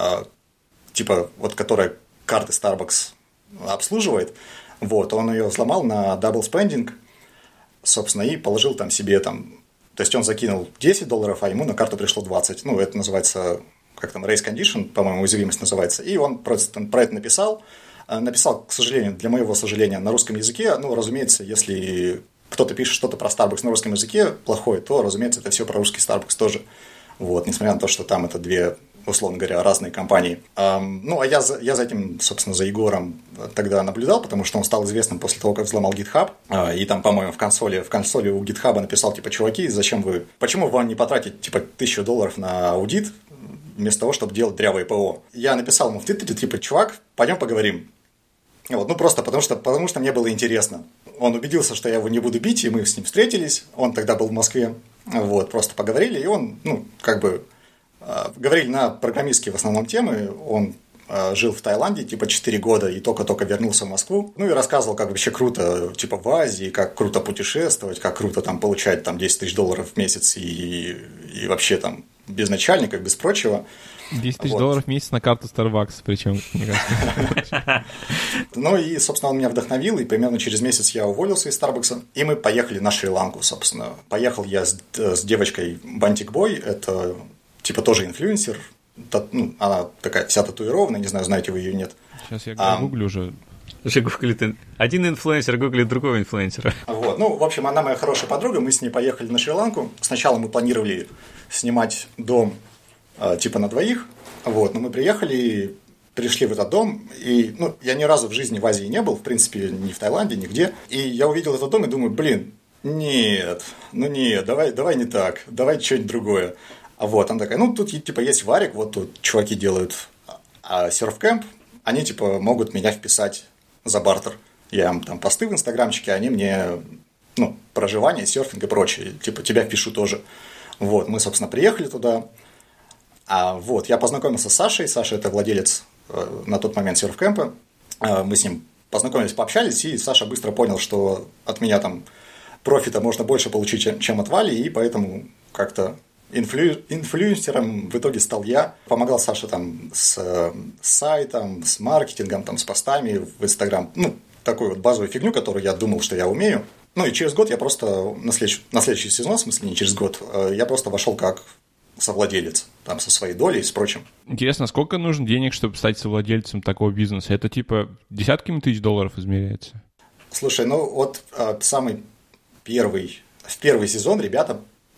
типа, вот, которая карты Starbucks обслуживает, вот, он ее взломал на double spending, собственно, и положил там себе там, то есть он закинул десять долларов, а ему на карту пришло двадцать, ну, это называется, как там, race condition, по-моему, уязвимость называется, и он просто про это написал, написал, к сожалению, для моего сожаления, на русском языке, ну, разумеется, если кто-то пишет что-то про Starbucks на русском языке плохое, то, разумеется, это все про русский Starbucks тоже, вот, несмотря на то, что там это две, условно говоря, разные компании. Ну, а я за, я за этим, собственно, за Егором тогда наблюдал, потому что он стал известным после того, как взломал GitHub, и там, по-моему, в консоли, в консоли у GitHub написал, типа, чуваки, зачем вы, почему вам не потратить, типа, тысячу долларов на аудит, вместо того, чтобы делать дрявое ПО? Я написал ему в Твиттере, типа, чувак, пойдем поговорим. Вот, ну, просто потому что, потому что мне было интересно. Он убедился, что я его не буду бить, и мы с ним встретились, он тогда был в Москве, вот, просто поговорили, и он, ну, как бы, говорили на программистские в основном темы. Он э, жил в Таиланде типа четыре года и только-только вернулся в Москву. Ну и рассказывал, как вообще круто типа в Азии, как круто путешествовать, как круто там получать там десять тысяч долларов в месяц и, и вообще там без начальника, без прочего. десять тысяч вот. Долларов в месяц на карту Starbucks, причем, мне кажется. Ну и, собственно, он меня вдохновил, и примерно через месяц я уволился из Старбакса, и мы поехали на Шри-Ланку, собственно. Поехал я с, с девочкой Бантик Бой, это типа тоже инфлюенсер, ну, она такая вся татуированная, не знаю, знаете вы ее, нет. Сейчас я а, гуглю уже. Уже гуглит, один инфлюенсер гуглит другого инфлюенсера. Вот, ну, в общем, она моя хорошая подруга, мы с ней поехали на Шри-Ланку. Сначала мы планировали снимать дом типа на двоих, вот, но мы приехали, пришли в этот дом, и, ну, я ни разу в жизни в Азии не был, в принципе, ни в Таиланде, нигде, и я увидел этот дом и думаю, блин, нет, ну нет, давай, давай не так, давай что-нибудь другое. Вот, она такая, ну, тут, типа, есть варик, вот тут чуваки делают а серф-кэмп, они, типа, могут меня вписать за бартер. Я им там посты в инстаграмчике, они мне, ну, проживание, серфинг и прочее, типа, тебя впишу тоже. Вот, мы, собственно, приехали туда, а вот, я познакомился с Сашей, Саша – это владелец э, на тот момент серф-кэмпа, э, мы с ним познакомились, пообщались, и Саша быстро понял, что от меня там профита можно больше получить, чем, чем от Вали, и поэтому как-то Инфлю... инфлюенсером в итоге стал я. Помогал Саше там с, с сайтом, с маркетингом, там, с постами в Инстаграм. Ну, такую вот базовую фигню, которую я думал, что я умею. Ну, и через год я просто, на, следующий, на следующий сезон, в смысле не через год, я просто вошел как совладелец, там, со своей долей и с прочим. Интересно, сколько нужно денег, чтобы стать совладельцем такого бизнеса? Это типа десятками тысяч долларов измеряется? Слушай, ну, вот самый первый, в первый сезон ребята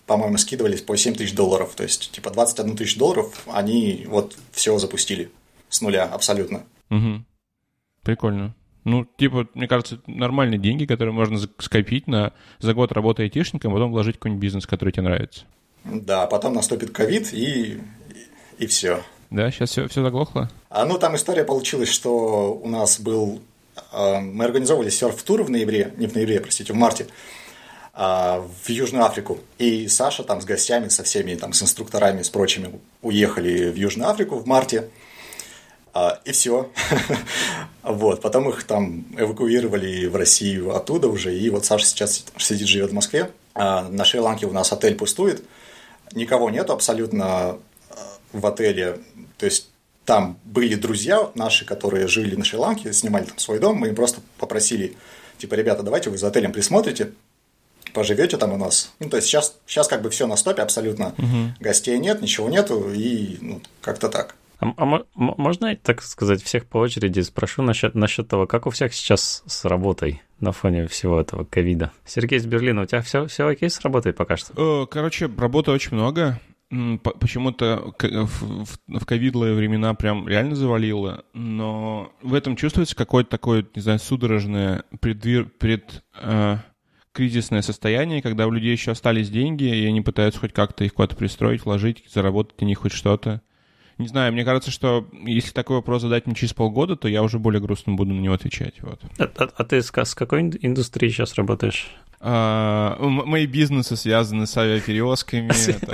по-моему, скидывались по семь тысяч долларов. То есть, типа, двадцать одну тысячу долларов они вот все запустили с нуля абсолютно. Угу. Прикольно. Ну, типа, мне кажется, нормальные деньги, которые можно скопить на, за год работы айтишником, потом вложить в какой-нибудь бизнес, который тебе нравится. Да, потом наступит ковид, и, и, и все. Да, сейчас все, все заглохло? А, ну, там история получилась, что у нас был... Э, мы организовывали серф-тур в ноябре, не в ноябре, простите, в марте, э, в Южную Африку. И Саша там с гостями, со всеми, там, с инструкторами, с прочими уехали в Южную Африку в марте. А, и все. Вот. Потом их там эвакуировали в Россию оттуда уже. И вот Саша сейчас сидит, живет в Москве. А на Шри-Ланке у нас отель пустует. Никого нету абсолютно в отеле. То есть там были друзья наши, которые жили на Шри-Ланке, снимали там свой дом. Мы им просто попросили, типа, ребята, давайте вы за отелем присмотрите, поживете там у нас. Ну, то есть сейчас, сейчас как бы все на стопе абсолютно. Угу. Гостей нет, ничего нету. И ну, как-то так. А, а можно я, так сказать, всех по очереди спрошу насчет, насчет того, как у всех сейчас с работой на фоне всего этого ковида? Сергей из Берлина, у тебя все, все окей с работой пока что? Короче, работы очень много. Почему-то в ковидлые времена прям реально завалило, но в этом чувствуется какое-то такое, не знаю, судорожное предвир... пред... э... кризисное состояние, когда у людей еще остались деньги, и они пытаются хоть как-то их куда-то пристроить, вложить, заработать на них хоть что-то. Не знаю, мне кажется, что если такой вопрос задать мне через полгода, то я уже более грустно буду на него отвечать. Вот. А, а, а ты с, с какой индустрией сейчас работаешь? А, мои бизнесы связаны с авиаперевозками,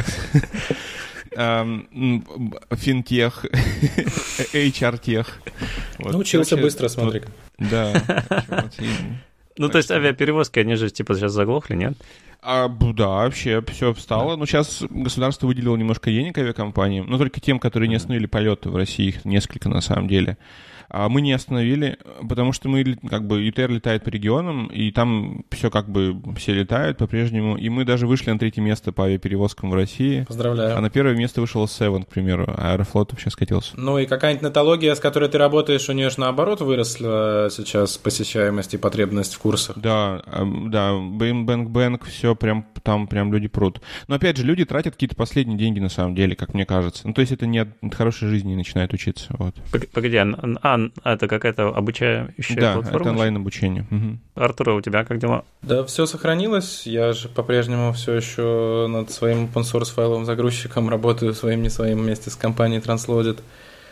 финтех, эйч ар-тех. Научился быстро, смотри-ка. Да. Ну, то есть авиаперевозки, они же типа сейчас заглохли, нет? А, да, вообще все встало. Но сейчас государство выделило немножко денег авиакомпаниям, но только тем, которые не остановили полеты в России, их несколько на самом деле. А мы не остановили, потому что мы, как бы, ю ти эр летает по регионам, и там все как бы, все летают по-прежнему, и мы даже вышли на третье место по авиаперевозкам в России. Поздравляю. А на первое место вышел Seven, к примеру, а Аэрофлот вообще скатился. Ну и какая-нибудь нетология, с которой ты работаешь, у нее же наоборот выросла сейчас посещаемость и потребность в курсах. Да, да, бэнк-бэнк, все прям, там прям люди прут. Но опять же, люди тратят какие-то последние деньги на самом деле, как мне кажется. Ну то есть это не от, от хорошей жизни начинают учиться. Вот. Погоди, а это какая-то обучающая да, платформа? Да, это онлайн-обучение. Угу. Артур, у тебя как дела? Да, все сохранилось. Я же по-прежнему все еще над своим open-source файловым загрузчиком работаю, своим не своим, вместе с компанией Transloaded.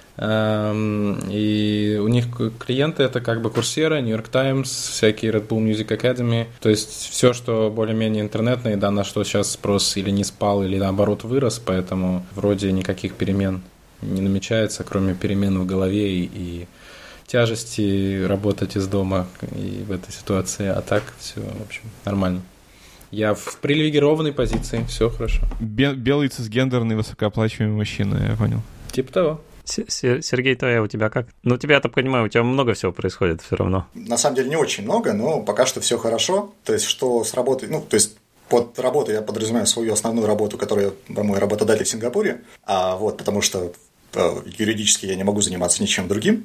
И у них клиенты это как бы Coursera, New York Times, всякие Red Bull Music Academy. То есть все, что более-менее интернетное, да, на что сейчас спрос или не спал, или наоборот вырос, поэтому вроде никаких перемен не намечается, кроме перемен в голове и, и тяжести работать из дома и в этой ситуации. А так все, в общем, нормально. Я в привилегированной позиции, все хорошо. Белый цисгендерный высокооплачиваемый мужчина, я понял. Типа того. Сергей, твоя у тебя как? Ну, у тебя, я так понимаю, у тебя много всего происходит все равно. На самом деле не очень много, но пока что все хорошо. То есть, что с работой, ну, то есть, под работой я подразумеваю свою основную работу, которая мой работодатель в Сингапуре, а вот, потому что э, юридически я не могу заниматься ничем другим.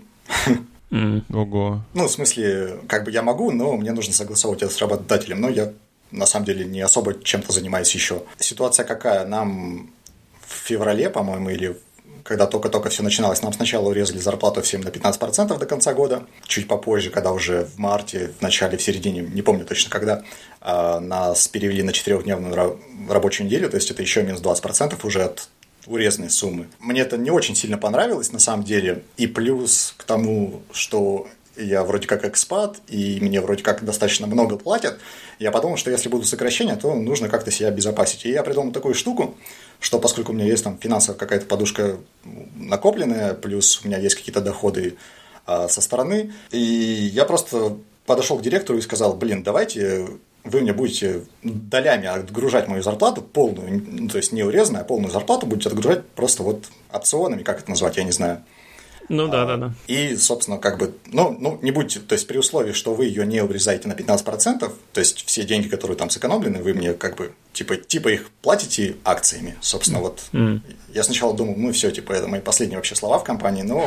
Mm. Ого. Ну, в смысле, как бы я могу, но мне нужно согласовывать это с работодателем, но я на самом деле не особо чем-то занимаюсь еще. Ситуация какая? Нам в феврале, по-моему, или когда только-только все начиналось, нам сначала урезали зарплату всем на пятнадцать процентов до конца года, чуть попозже, когда уже в марте, в начале, в середине, не помню точно когда, нас перевели на четырехдневную рабочую неделю, то есть это еще минус двадцать процентов уже от урезанной суммы. Мне это не очень сильно понравилось на самом деле, и плюс к тому, что я вроде как экспат, и мне вроде как достаточно много платят, я подумал, что если будут сокращения, то нужно как-то себя обезопасить. И я придумал такую штуку, что поскольку у меня есть там финансовая какая-то подушка накопленная, плюс у меня есть какие-то доходы а, со стороны, и я просто подошел к директору и сказал: блин, давайте вы мне будете долями отгружать мою зарплату полную, то есть не урезанную, а полную зарплату будете отгружать просто вот опционами, как это назвать, я не знаю. Ну да, да, да. И, собственно, как бы, ну, ну, не будьте, то есть при условии, что вы ее не урезаете на пятнадцать процентов, то есть все деньги, которые там сэкономлены, вы мне как бы, типа, типа их платите акциями, собственно, mm. вот. Mm. Я сначала думал, ну, все, типа, это мои последние вообще слова в компании, но,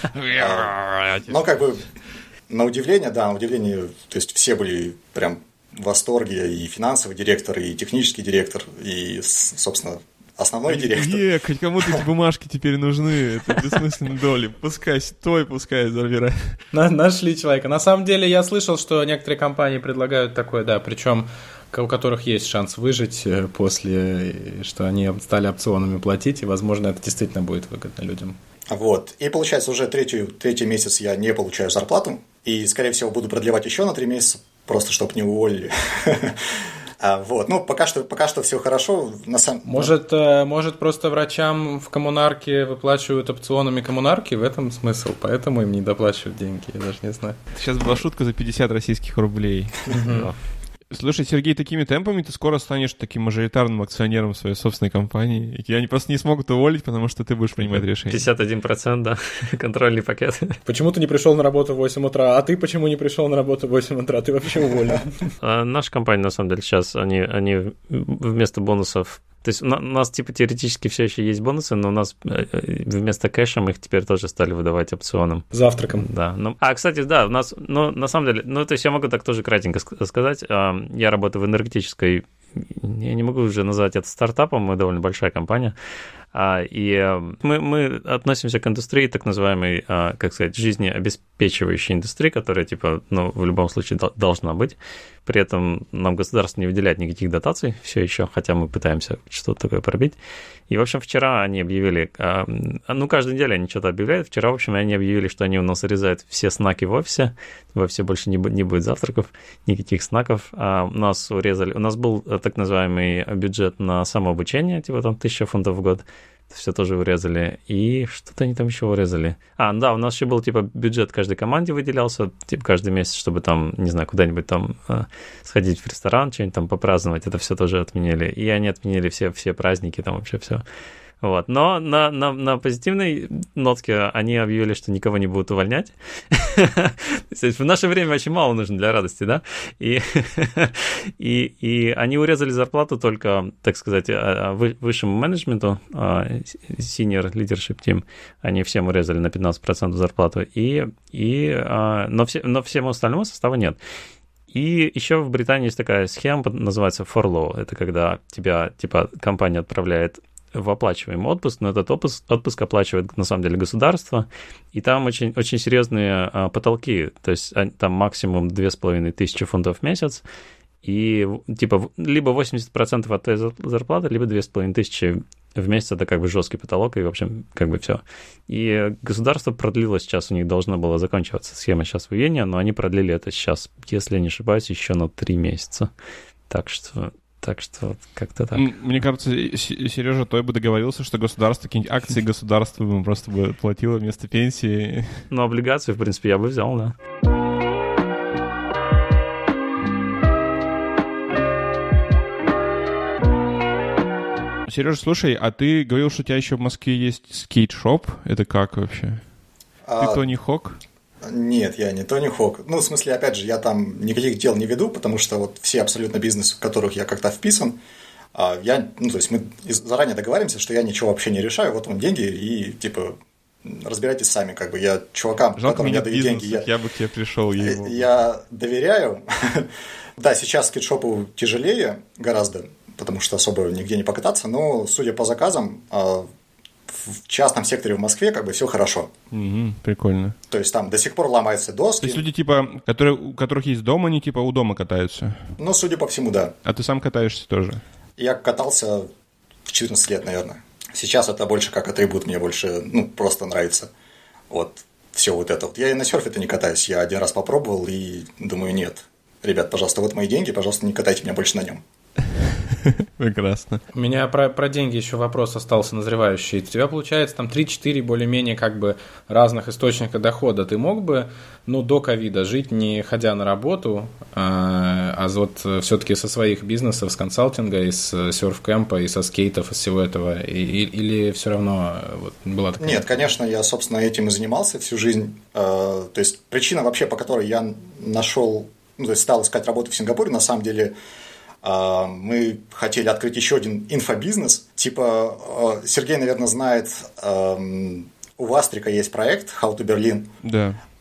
но как бы, на удивление, да, на удивление, то есть все были прям в восторге и финансовый директор, и технический директор, и, собственно, основной а директор. Е, хоть кому-то эти бумажки теперь нужны, это бессмысленные доли. Пускай той, пускай забирай. Нашли человека. На самом деле я слышал, что некоторые компании предлагают такое, да, причем у которых есть шанс выжить после, что они стали опционами платить, и, возможно, это действительно будет выгодно людям. Вот. И получается, уже третий, третий месяц я не получаю зарплату, и, скорее всего, буду продлевать еще на три месяца, просто чтобы не уволили. А, вот, ну, пока что, пока что все хорошо. На самом... может, э, может, просто врачам в коммунарке выплачивают опционами коммунарки, в этом смысл, поэтому им не доплачивают деньги, я даже не знаю. Сейчас была шутка за пятьдесят российских рублей. Слушай, Сергей, такими темпами ты скоро станешь таким мажоритарным акционером своей собственной компании. И они просто не смогут уволить, потому что ты будешь принимать решения. пятьдесят один процент, да, контрольный пакет. Почему ты не пришел на работу в восемь утра? А ты почему не пришел на работу в восемь утра? Ты вообще уволен. А наша компания, на самом деле, сейчас, они, они вместо бонусов... То есть у нас, типа, теоретически все еще есть бонусы, но у нас вместо кэша мы их теперь тоже стали выдавать опционом. Завтраком. Да. Ну, а, кстати, да, у нас, ну, на самом деле, ну, то есть я могу так тоже кратенько сказать. Я работаю в энергетической... Я не могу уже назвать это стартапом, мы довольно большая компания. И мы, мы относимся к индустрии, так называемой, как сказать, жизнеобеспечивающей индустрии, которая, типа, ну, в любом случае должна быть. При этом нам государство не выделяет никаких дотаций все еще, хотя мы пытаемся что-то такое пробить. И, в общем, вчера они объявили, ну, каждую неделю они что-то объявляют. Вчера, в общем, они объявили, что они у нас урезают все снаки в офисе. В офисе больше не, не будет завтраков, никаких снаков. А у нас урезали, у нас был так называемый бюджет на самообучение, типа там тысяча фунтов в год. Все тоже урезали. И что-то они там еще урезали. А, да, у нас еще был, типа, бюджет каждой команде выделялся, типа, каждый месяц, чтобы там, не знаю, куда-нибудь там э, сходить в ресторан, что-нибудь там попраздновать. Это все тоже отменили. И они отменили все, все праздники, там вообще все. Вот. Но на, на, на позитивной нотке они объявили, что никого не будут увольнять. В наше время очень мало нужно для радости, да? И, и, и они урезали зарплату только, так сказать, высшему менеджменту, senior leadership team, они всем урезали на пятнадцать процентов зарплату, и, и, но, все, но всему остальному состава нет. И еще в Британии есть такая схема, называется furlough. Это когда тебя, типа, компания отправляет в оплачиваемый отпуск, но этот отпуск, отпуск оплачивает на самом деле государство, и там очень, очень серьезные а, потолки, то есть а, там максимум две с половиной тысячи фунтов в месяц, и типа либо восемьдесят процентов от твоей зарплаты, либо две с половиной тысячи в месяц, это как бы жесткий потолок, и в общем как бы все. И государство продлило сейчас, у них должна была заканчиваться схема сейчас в июне, но они продлили это сейчас, если я не ошибаюсь, еще на три месяца. Так что... Так что как-то так. Мне кажется, Сережа той бы договорился, что государство, какие-нибудь акции государства ему просто бы платило вместо пенсии. Ну, облигации, в принципе, я бы взял, да. Сережа, слушай, а ты говорил, что у тебя еще в Москве есть скейт-шоп. Это как вообще? А... Ты Тони Хок? Нет, я не Тони Хок. Ну, в смысле, опять же, я там никаких дел не веду, потому что вот все абсолютно бизнесы, в которых я как-то вписан, я, ну, то есть мы заранее договариваемся, что я ничего вообще не решаю, вот вам деньги, и, типа, разбирайтесь сами, как бы, я чувакам, Жалко, которым я даю деньги, я, я бы к тебе пришел, я, я доверяю. Да, сейчас скейтшопу тяжелее гораздо, потому что особо нигде не покататься, но, судя по заказам, в частном секторе в Москве как бы все хорошо. Угу, прикольно. То есть там до сих пор ломаются доски. То есть люди, типа, которые, у которых есть дом, они типа у дома катаются? Ну, судя по всему, да. А ты сам катаешься тоже? Я катался в четырнадцать лет, наверное. Сейчас это больше как атрибут, мне больше, ну, просто нравится. Вот, все вот это. Вот я и на серфе-то не катаюсь. Я один раз попробовал и думаю, нет. Ребят, пожалуйста, вот мои деньги, пожалуйста, не катайте меня больше на нем. Прекрасно. У меня про, про деньги еще вопрос остался назревающий. У тебя получается там три-четыре более-менее как бы разных источника дохода. Ты мог бы, ну, до ковида жить, не ходя на работу, а, а вот все-таки со своих бизнесов, с консалтинга, из серф-кэмпа, и со скейтов, из всего этого? И, и, или все равно вот, была такая... Нет, конечно, я, собственно, этим и занимался всю жизнь. То есть причина вообще, по которой я нашел, ну, то есть стал искать работу в Сингапуре, на самом деле... Мы хотели открыть еще один инфобизнес. Типа, Сергей, наверное, знает, у Вастрика есть проект How to Berlin. Да.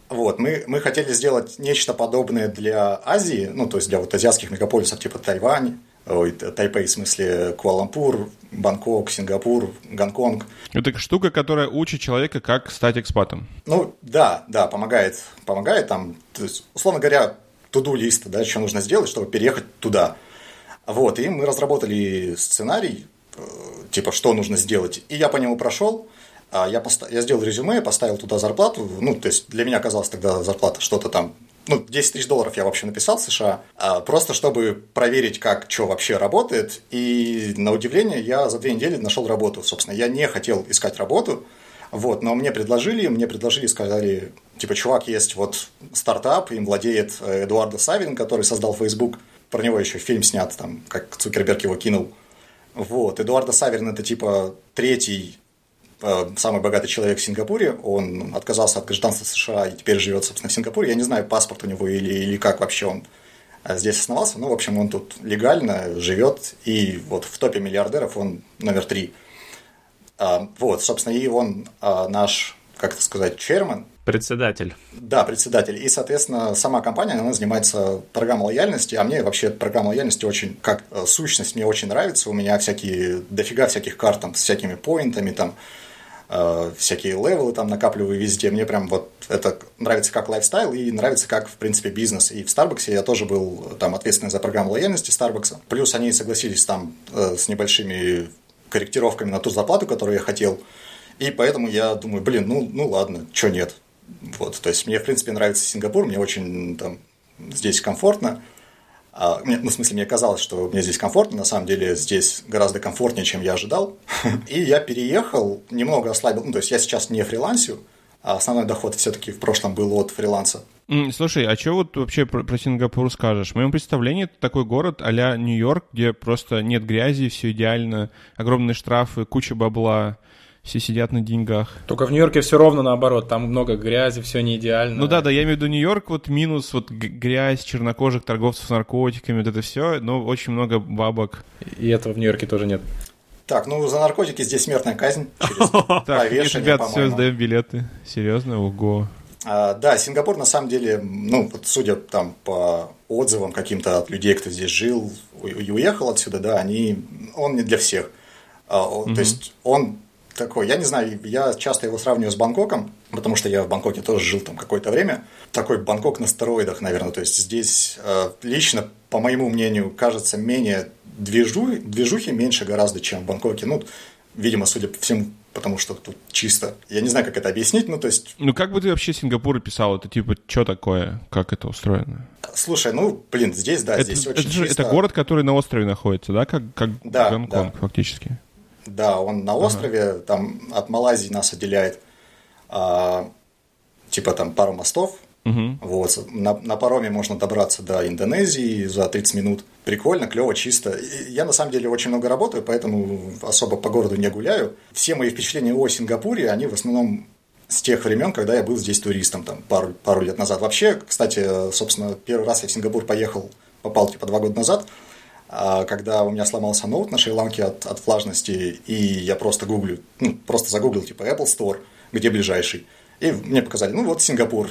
Вот, мы, мы хотели сделать нечто подобное для Азии, ну, то есть для вот азиатских мегаполисов типа Тайвань, ой, Тайпэй, в смысле Куала-Лумпур, Бангкок, Сингапур, Гонконг. Это штука, которая учит человека, как стать экспатом. Ну, да, да, помогает, помогает там, то есть, условно говоря, туду-лист, да, что нужно сделать, чтобы переехать туда. Вот, и мы разработали сценарий, типа, что нужно сделать, и я по нему прошел. Я, поста- я сделал резюме, поставил туда зарплату, ну, то есть для меня оказалась тогда зарплата что-то там, ну, десять тысяч долларов я вообще написал в США, а просто чтобы проверить, как, что вообще работает, и на удивление я за две недели нашел работу, собственно, я не хотел искать работу, вот, но мне предложили, мне предложили, сказали, типа, чувак, есть вот стартап, им владеет Эдуардо Савин, который создал Facebook, про него еще фильм снят, там, как Цукерберг его кинул, вот, Эдуардо Савин это, типа, третий самый богатый человек в Сингапуре, он отказался от гражданства США и теперь живет, собственно, в Сингапуре. Я не знаю, паспорт у него или, или как вообще он здесь основался, но, в общем, он тут легально живет, и вот в топе миллиардеров он номер три. Вот, собственно, и он наш, как это сказать, chairman. Председатель. Да, председатель. И, соответственно, сама компания, она занимается программой лояльности, а мне вообще программа лояльности очень, как сущность, мне очень нравится. У меня всякие, дофига всяких карт там, с всякими поинтами, там, э, всякие левелы там накапливаю везде. Мне прям вот это нравится как лайфстайл и нравится как, в принципе, бизнес. И в Starbucks я тоже был там ответственный за программу лояльности Starbucks. Плюс они согласились там э, с небольшими корректировками на ту зарплату, которую я хотел. И поэтому я думаю, блин, ну, ну ладно, чё нет. Вот, то есть мне, в принципе, нравится Сингапур, мне очень там здесь комфортно. А, ну, в смысле, мне казалось, что мне здесь комфортно, на самом деле здесь гораздо комфортнее, чем я ожидал. И я переехал, немного ослабил, ну, то есть я сейчас не фрилансю, а основной доход все-таки в прошлом был от фриланса. Слушай, а что вот вообще про, про Сингапур скажешь? В моем представлении это такой город а-ля Нью-Йорк, где просто нет грязи, все идеально, огромные штрафы, куча бабла. Все сидят на деньгах. Только в Нью-Йорке все ровно наоборот. Там много грязи, все не идеально. Ну да, да, я имею в виду Нью-Йорк, вот минус вот грязь, чернокожих торговцев наркотиками, вот это все, но очень много бабок. И этого в Нью-Йорке тоже нет. Так, ну за наркотики здесь смертная казнь через повешение, ребят, все, сдаем билеты. Серьезно? Ого. Да, Сингапур на самом деле, ну, вот судя там по отзывам каким-то от людей, кто здесь жил и уехал отсюда, да, они, он не для всех. То есть он такой, я не знаю, я часто его сравниваю с Бангкоком, потому что я в Бангкоке тоже жил там какое-то время. Такой Бангкок на стероидах, наверное. То есть здесь э, лично, по моему мнению, кажется менее движу, движухи меньше гораздо, чем в Бангкоке. Ну, видимо, судя по всему, потому что тут чисто. Я не знаю, как это объяснить, ну, то есть... Ну, как бы ты вообще Сингапур описал? Это типа, что такое? Как это устроено? Слушай, ну, блин, здесь, да, это, здесь это очень же, чисто. Это город, который на острове находится, да? Как, как да, Гонконг, да. фактически. Да, он на острове, ага. Там от Малайзии нас отделяет а, типа там пару мостов. Угу. Вот, на, на пароме можно добраться до Индонезии за тридцать минут. Прикольно, клево, чисто. И я на самом деле очень много работаю, поэтому особо по городу не гуляю. Все мои впечатления о Сингапуре, они в основном с тех времен, когда я был здесь туристом, там, пару, пару лет назад. Вообще, кстати, собственно, первый раз я в Сингапур поехал, попал типа два года назад, когда у меня сломался ноут на Шри-Ланке от, от влажности, и я просто гуглю, ну, просто загуглил, типа, Apple Store, где ближайший. И мне показали, ну, вот Сингапур.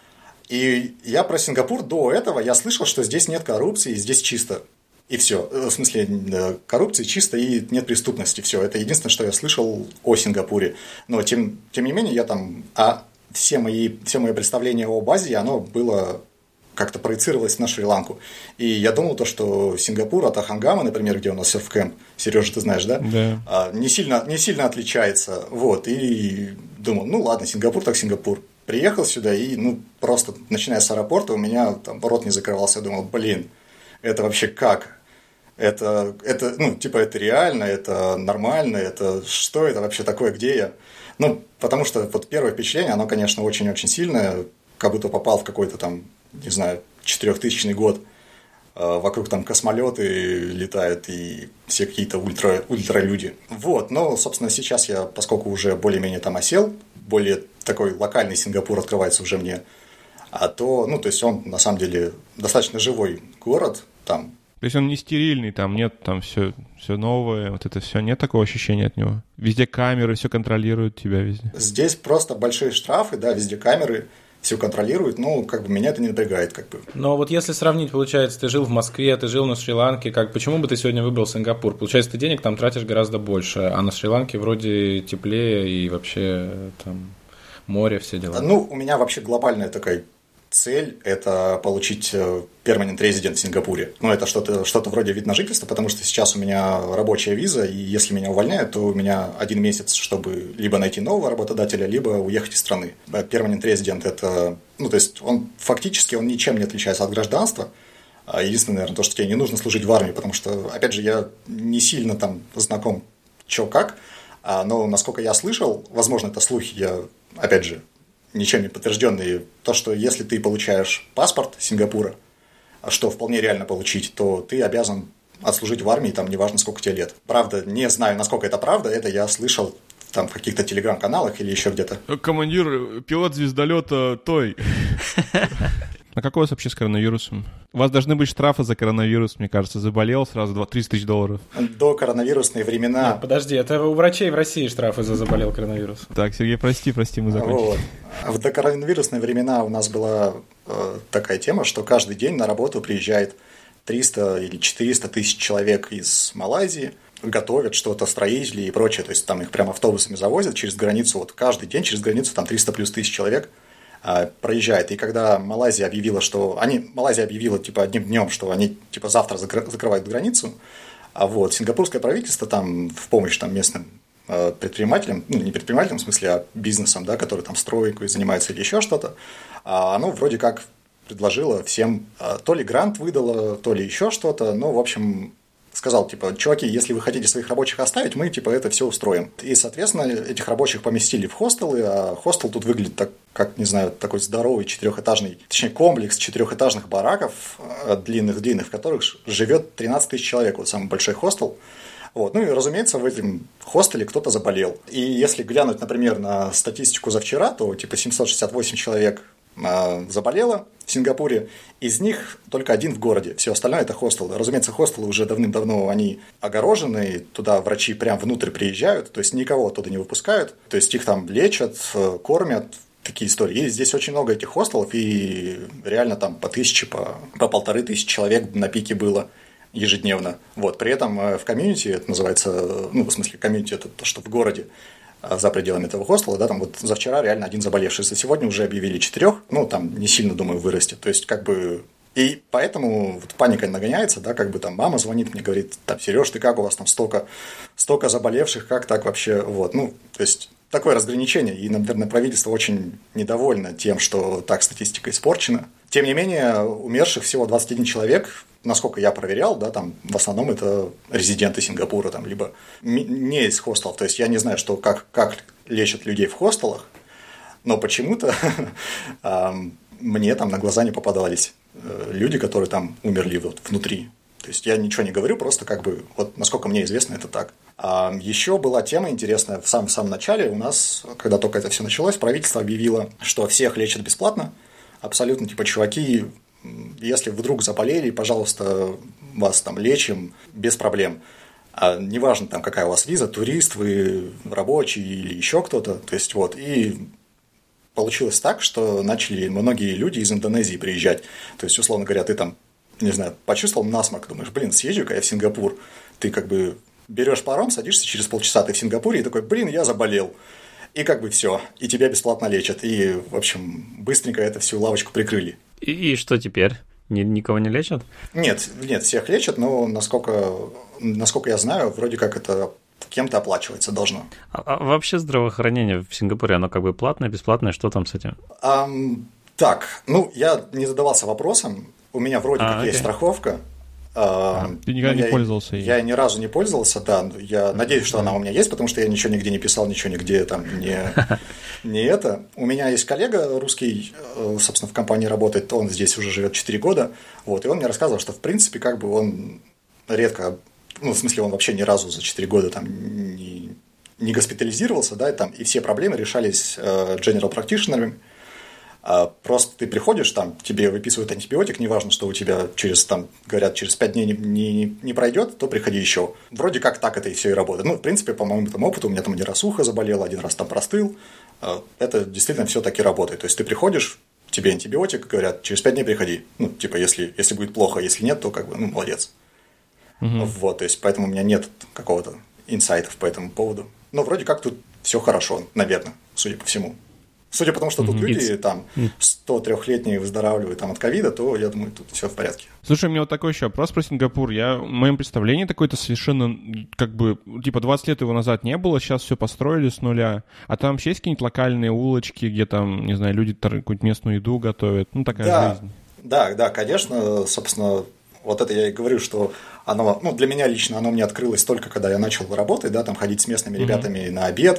И я про Сингапур до этого, я слышал, что здесь нет коррупции, здесь чисто. И все. В смысле, коррупции чисто и нет преступности. Все. Это единственное, что я слышал о Сингапуре. Но, тем, тем не менее, я там... А все мои, все мои представления об Азии, оно было... как-то проецировалось на Шри-Ланку. И я думал, то, что Сингапур от Ахангама, например, где у нас серф-кэмп, Сережа, ты знаешь, да? Да. Не сильно, не сильно отличается. Вот. И думал, ну ладно, Сингапур так Сингапур. Приехал сюда, и ну просто, начиная с аэропорта, у меня там рот не закрывался. Я думал, блин, это вообще как? Это, это, ну, типа, это реально, это нормально, это что это вообще такое, где я? Ну, потому что вот первое впечатление, оно, конечно, очень-очень сильное, как будто попал в какой-то там, не знаю, четырехтысячный год, вокруг там космолеты летают и все какие-то ультра, ультралюди. Вот, но, собственно, сейчас я, поскольку уже более-менее там осел, более такой локальный Сингапур открывается уже мне, а то, ну, то есть он, на самом деле, достаточно живой город там. То есть он не стерильный, там нет, там все, все новое, вот это все, нет такого ощущения от него? Везде камеры, все контролируют тебя везде. Здесь просто большие штрафы, да, везде камеры, все контролирует, ну, как бы меня это не напрягает, как бы. Но вот если сравнить, получается, ты жил в Москве, ты жил на Шри-Ланке, как, почему бы ты сегодня выбрал Сингапур? Получается, ты денег там тратишь гораздо больше, а на Шри-Ланке вроде теплее и вообще там море, все дела. Ну, у меня вообще глобальная такая цель – это получить permanent resident в Сингапуре. Ну, это что-то, что-то вроде вид на жительство, потому что сейчас у меня рабочая виза, и если меня увольняют, то у меня один месяц, чтобы либо найти нового работодателя, либо уехать из страны. Permanent resident – это, ну, то есть он фактически он ничем не отличается от гражданства. Единственное, наверное, то, что тебе не нужно служить в армии, потому что, опять же, я не сильно там знаком, чё как, но, насколько я слышал, возможно, это слухи, я, опять же, ничем не подтвержденные, то, что если ты получаешь паспорт Сингапура, что вполне реально получить, то ты обязан отслужить в армии, там, неважно, сколько тебе лет. Правда, не знаю, насколько это правда, это я слышал там в каких-то телеграм-каналах или еще где-то. Командир, пилот звездолета Той. А как у вас вообще с коронавирусом? У вас должны быть штрафы за коронавирус, мне кажется. Заболел сразу тридцать тысяч долларов. До коронавирусные времена... Нет, подожди, это у врачей в России штрафы за заболел коронавирусом. Так, Сергей, прости, прости, мы закончили. Вот. В докоронавирусные времена у нас была э, такая тема, что каждый день на работу приезжает триста или четыреста тысяч человек из Малайзии, готовят что-то, строители и прочее. То есть там их прям автобусами завозят через границу. Вот каждый день через границу там триста плюс тысяч человек проезжает. И когда Малайзия объявила, что... Они, Малайзия объявила, типа, одним днем, что они, типа, завтра закрывают границу, а вот сингапурское правительство там в помощь там местным предпринимателям, ну, не предпринимателям, в смысле, а бизнесом, да, который там стройкой занимается или еще что-то, оно вроде как предложило всем, то ли грант выдало, то ли еще что-то, ну, в общем... Сказал, типа, чуваки, если вы хотите своих рабочих оставить, мы, типа, это все устроим. И, соответственно, этих рабочих поместили в хостелы, а хостел тут выглядит так, как, не знаю, такой здоровый четырехэтажный, точнее, комплекс четырехэтажных бараков, длинных-длинных, в которых живет тринадцать тысяч человек, вот самый большой хостел. Вот. Ну и, разумеется, в этом хостеле кто-то заболел. И если глянуть, например, на статистику за вчера, то, типа, семьсот шестьдесят восемь человек заболело в Сингапуре, из них только один в городе, все остальное это хостелы. Разумеется, хостелы уже давным-давно они огорожены, туда врачи прям внутрь приезжают, то есть никого оттуда не выпускают, то есть их там лечат, кормят, такие истории. И здесь очень много этих хостелов, и реально там по тысяче, по, по полторы тысячи человек на пике было ежедневно. Вот. При этом в комьюнити, это называется, ну, в смысле, комьюнити это то, что в городе, за пределами этого хостела, да, там вот за вчера реально один заболевший, за сегодня уже объявили четырех, ну, там не сильно, думаю, вырастет, то есть, как бы, и поэтому вот паника нагоняется, да, как бы там мама звонит мне, говорит, там, Сереж, ты как, у вас там столько, столько заболевших, как так вообще, вот, ну, то есть, такое разграничение, и, наверное, правительство очень недовольно тем, что так статистика испорчена. Тем не менее, умерших всего двадцать один человек, насколько я проверял, да, там в основном это резиденты Сингапура, там, либо не из хостелов. То есть я не знаю, что, как, как лечат людей в хостелах, но почему-то мне там на глаза не попадались люди, которые там умерли вот внутри. То есть я ничего не говорю, просто как бы, вот насколько мне известно, это так. А еще была тема интересная в самом, в самом начале. У нас, когда только это все началось, правительство объявило, что всех лечат бесплатно. Абсолютно, типа, чуваки, если вдруг заболели, пожалуйста, вас там лечим без проблем. А неважно, там, какая у вас виза, турист, вы рабочий или еще кто-то. То есть, вот, и получилось так, что начали многие люди из Индонезии приезжать. То есть, условно говоря, ты там, не знаю, почувствовал насморк, думаешь, блин, съезжу-ка я в Сингапур. Ты как бы берешь паром, садишься, через полчаса ты в Сингапуре и такой, блин, я заболел. И как бы все, и тебя бесплатно лечат. И, в общем, быстренько это всю лавочку прикрыли. И, и что теперь? Ни, никого не лечат? Нет, нет, всех лечат, но насколько, насколько я знаю, вроде как это кем-то оплачивается должно. А, а вообще здравоохранение в Сингапуре, оно как бы платное, бесплатное, что там с этим? А, так, ну, я не задавался вопросом, у меня вроде а, как окей. есть страховка. А, ты никогда не я, пользовался ей? Я ни разу не пользовался, да. Я надеюсь, что она у меня есть, потому что я ничего нигде не писал, ничего нигде там не, не это. У меня есть коллега русский, собственно, в компании работает, он здесь уже живет четыре года, вот, и он мне рассказывал, что, в принципе, как бы он редко, ну, в смысле, он вообще ни разу за четыре года там не, не госпитализировался, да, и, там, и все проблемы решались general practitioner'ами. Просто ты приходишь, там, тебе выписывают антибиотик, неважно, что у тебя через, там, говорят, через пять дней не, не, не пройдет, то приходи еще. Вроде как так это и все и работает. Ну, в принципе, по моему там опыту, у меня там один раз ухо заболело, один раз там простыл. Это действительно все таки работает. То есть ты приходишь, тебе антибиотик, говорят, через пять дней приходи. Ну, типа, если, если будет плохо, если нет, то как бы, ну, молодец. Угу. Вот, то есть, поэтому у меня нет какого-то инсайтов по этому поводу. Но вроде как тут все хорошо, наверное, судя по всему. Судя по тому, что тут mm-hmm. люди там сто трёхлетние выздоравливают там, от ковида, то я думаю, тут все в порядке. Слушай, у меня вот такой еще вопрос про Сингапур. Я, в моем представлении такой-то совершенно, как бы, типа двадцать лет его назад не было, сейчас все построили с нуля. А там вообще есть какие-нибудь локальные улочки, где там, не знаю, люди какую-нибудь местную еду готовят? Ну, такая да, жизнь. Да, да, конечно, собственно, вот это я и говорю, что оно, ну, для меня лично оно мне открылось только когда я начал работать, да, там ходить с местными mm-hmm. ребятами на обед,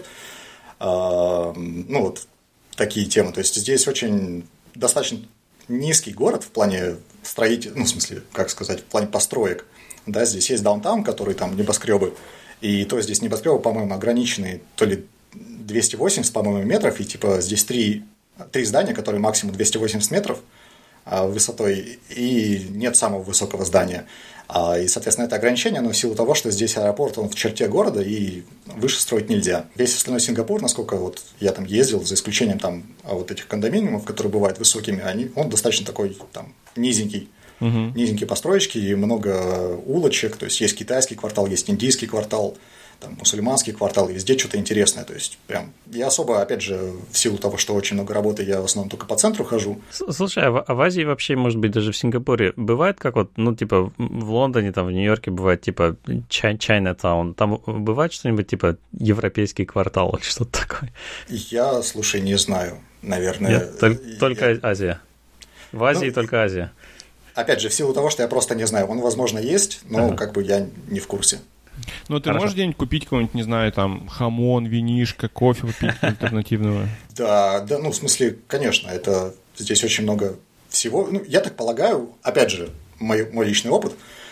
а, ну, вот такие темы. То есть здесь очень достаточно низкий город в плане строитель, ну, в смысле, как сказать, в плане построек. Да, здесь есть даунтаун, который там небоскребы, и то здесь небоскребы, по-моему, ограничены то ли двести восемьдесят, по-моему, метров, и типа здесь три, три здания, которые максимум двести восемьдесят метров высотой, и нет самого высокого здания. И, соответственно, это ограничение, но в силу того, что здесь аэропорт, он в черте города, и выше строить нельзя. Весь остальной Сингапур, насколько вот я там ездил, за исключением там вот этих кондоминиумов, которые бывают высокими, они, он достаточно такой там низенький. Uh-huh. Низенькие построечки, и много улочек, то есть есть китайский квартал, есть индийский квартал, там, мусульманский квартал, и везде что-то интересное, то есть прям, я особо, опять же, в силу того, что очень много работы, я в основном только по центру хожу. Слушай, а в, а в Азии вообще, может быть, даже в Сингапуре бывает как вот, ну, типа, в Лондоне, там, в Нью-Йорке бывает, типа, Чайнатаун, там бывает что-нибудь, типа, европейский квартал или что-то такое? Я, слушай, не знаю, наверное. Нет, только, я... только Азия. В Азии ну, только Азия. Опять же, в силу того, что я просто не знаю, он, возможно, есть, но ага. как бы я не в курсе. Ну, ты Хорошо. можешь где-нибудь купить какой-нибудь, не знаю, там, хамон, винишко, кофе попить альтернативного? Да, да, ну, в смысле, конечно, это здесь очень много всего. Ну, я так полагаю, опять же, мой, мой личный опыт,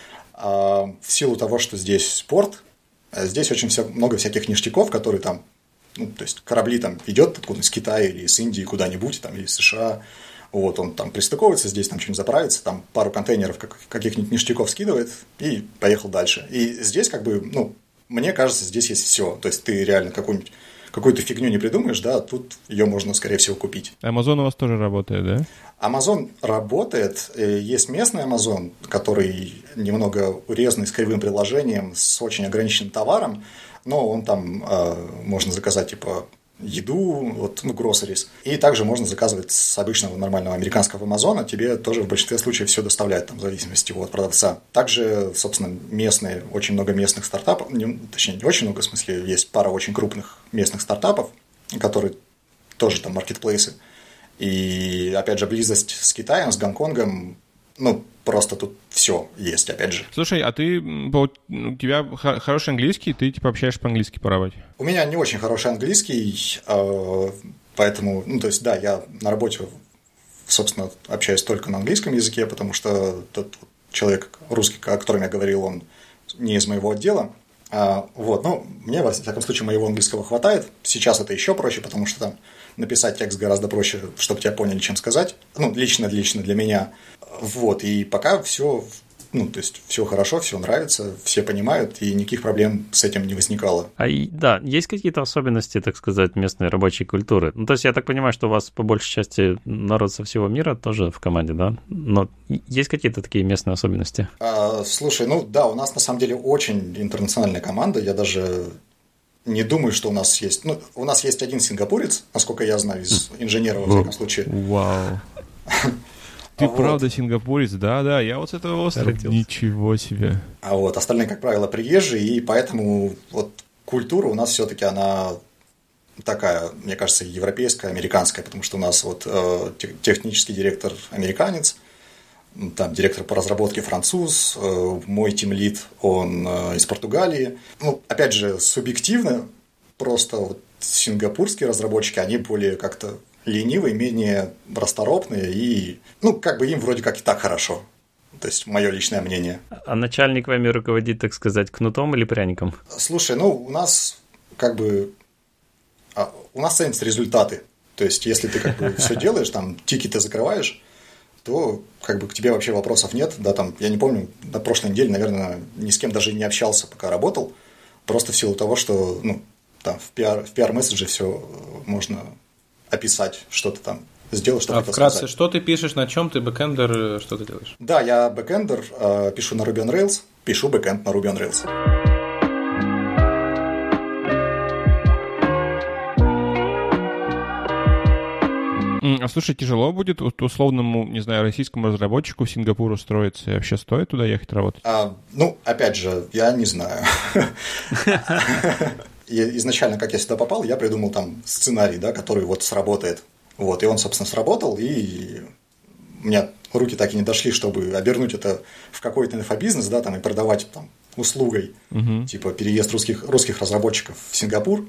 в силу того, что здесь спорт, здесь очень вся, много всяких ништяков, которые там, ну, то есть корабли там идет откуда из Китая или из Индии куда-нибудь, там, или из США. Вот, он там пристыковывается, здесь там что-нибудь заправится, там пару контейнеров каких-нибудь ништяков скидывает и поехал дальше. И здесь как бы, ну, мне кажется, здесь есть все. То есть ты реально какую-нибудь какую-то фигню не придумаешь, да, тут ее можно, скорее всего, купить. Amazon у вас тоже работает, да? Amazon работает. Есть местный Amazon, который немного урезанный, с кривым приложением, с очень ограниченным товаром, но он там э, можно заказать, типа, еду, вот, ну, groceries. И также можно заказывать с обычного нормального американского Амазона. Тебе тоже в большинстве случаев все доставляют, там, в зависимости от продавца. Также, собственно, местные, очень много местных стартапов, не, точнее, не очень много, в смысле, есть пара очень крупных местных стартапов, которые тоже там маркетплейсы. И, опять же, близость с Китаем, с Гонконгом, ну, просто тут все есть, опять же. Слушай, а ты, у тебя хороший английский, ты типа общаешься по-английски по работе? У меня не очень хороший английский, поэтому, ну, то есть, да, я на работе, собственно, общаюсь только на английском языке, потому что тот человек русский, о котором я говорил, он не из моего отдела. Вот, ну, мне, во всяком случае, моего английского хватает. Сейчас это еще проще, потому что там написать текст гораздо проще, чтобы тебя поняли, чем сказать. Ну, лично, лично для меня. Вот, и пока все, ну, то есть, все хорошо, все нравится, все понимают, и никаких проблем с этим не возникало. А, да, есть какие-то особенности, так сказать, местной рабочей культуры? Ну, то есть, я так понимаю, что у вас, по большей части, народ со всего мира тоже в команде, да? Но есть какие-то такие местные особенности? А, слушай, ну, да, у нас, на самом деле, очень интернациональная команда, я даже не думаю, что у нас есть... Ну, у нас есть один сингапурец, насколько я знаю, из инженеров, во всяком случае. Вау. Ты а правда вот. Сингапурец? Да-да, я вот с этого острова. Ничего себе. А вот остальные, как правило, приезжие, и поэтому вот культура у нас все-таки она такая, мне кажется, европейская, американская, потому что у нас вот э, технический директор американец, там директор по разработке француз, э, мой тимлид, он э, из Португалии. Ну, опять же, субъективно, просто вот сингапурские разработчики, они более как-то ленивые, менее расторопные, и, ну, как бы им вроде как и так хорошо. То есть, мое личное мнение. А начальник вами руководит, так сказать, кнутом или пряником? Слушай, ну, у нас как бы... У нас ценятся результаты. То есть, если ты как бы все делаешь, там, тикеты закрываешь, то как бы к тебе вообще вопросов нет. Да, там, я не помню, на прошлой неделе, наверное, ни с кем даже не общался, пока работал. Просто в силу того, что, ну, там, в пи ар, в пи ар-месседже все можно... описать, что ты там сделал, что а хотел вкратце, сказать. что ты пишешь, на чем ты бэкэндер, что ты делаешь? Да, я бэкэндер, э, пишу на Ruby on Rails, пишу бэкэнд на Ruby on Rails. А слушай, тяжело будет условному, не знаю, российскому разработчику в Сингапур устроиться? И вообще стоит туда ехать работать? А, ну, опять же, я не знаю. И изначально, как я сюда попал, я придумал там сценарий, да, который вот сработает. Вот, и он, собственно, сработал, и у меня руки так и не дошли, чтобы обернуть это в какой-то инфобизнес, да, там, и продавать там услугой, uh-huh. типа переезд русских, русских разработчиков в Сингапур.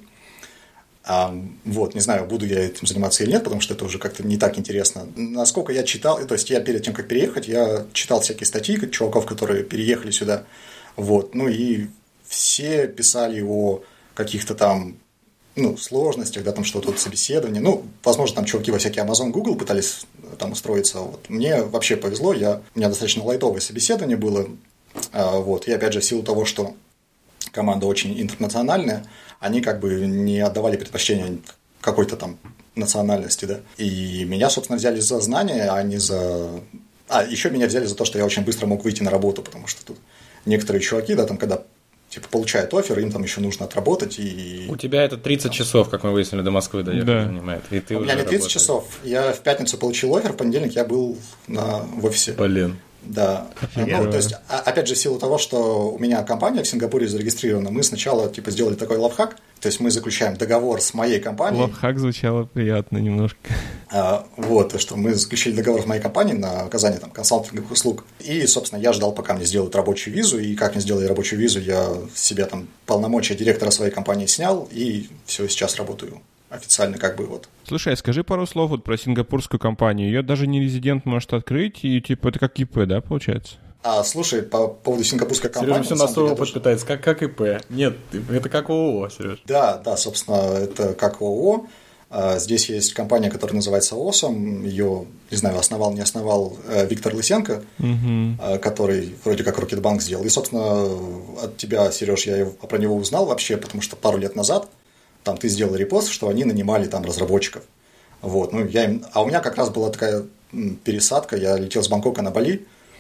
А, вот, не знаю, буду я этим заниматься или нет, потому что это уже как-то не так интересно. Насколько я читал, то есть я перед тем, как переехать, я читал всякие статьи чуваков, которые переехали сюда, вот, ну и все писали о каких-то там, ну, сложностях, да, там что-то вот собеседование, ну, возможно, там чуваки во всякие Amazon, Google пытались там устроиться, вот, мне вообще повезло, я, у меня достаточно лайтовое собеседование было, а, вот, и опять же, в силу того, что команда очень интернациональная, они как бы не отдавали предпочтение какой-то там национальности, да. И меня, собственно, взяли за знания, а не за... А, еще меня взяли за то, что я очень быстро мог выйти на работу, потому что тут некоторые чуваки, да, там, когда типа получают оффер, им там еще нужно отработать. И... У тебя это тридцать часов, как мы выяснили, до Москвы доехать, да. занимает. И ты У уже меня не тридцать работаешь. часов. Я в пятницу получил оффер, в понедельник я был на... в офисе. Блин. Да, ну, то есть, опять же, в силу того, что у меня компания в Сингапуре зарегистрирована, мы сначала, типа, сделали такой лайфхак, то есть, мы заключаем договор с моей компанией. Лайфхак звучало приятно немножко. А, вот, что мы заключили договор с моей компанией на оказание, там, консалтинговых услуг, и, собственно, я ждал, пока мне сделают рабочую визу, и как мне сделали рабочую визу, я себе, там, полномочия директора своей компании снял, и все, сейчас работаю официально, как бы, вот. Слушай, а скажи пару слов вот про сингапурскую компанию. Ее даже не резидент может открыть, и типа это как ИП, да, получается? А, слушай, по поводу сингапурской компании... Сережа все на свой опыт пытается, как, как ИП. Нет, это как ООО, Сереж. Да, да, собственно, это как ООО. Здесь есть компания, которая называется Awesome. Ее, не знаю, основал, не основал Виктор Лысенко, угу. который вроде как Рокетбанк сделал. И, собственно, от тебя, Сереж, я про него узнал вообще, потому что пару лет назад там ты сделал репост, что они нанимали там разработчиков. Вот, ну, я им... А у меня как раз была такая пересадка, я летел с Бангкока на Бали.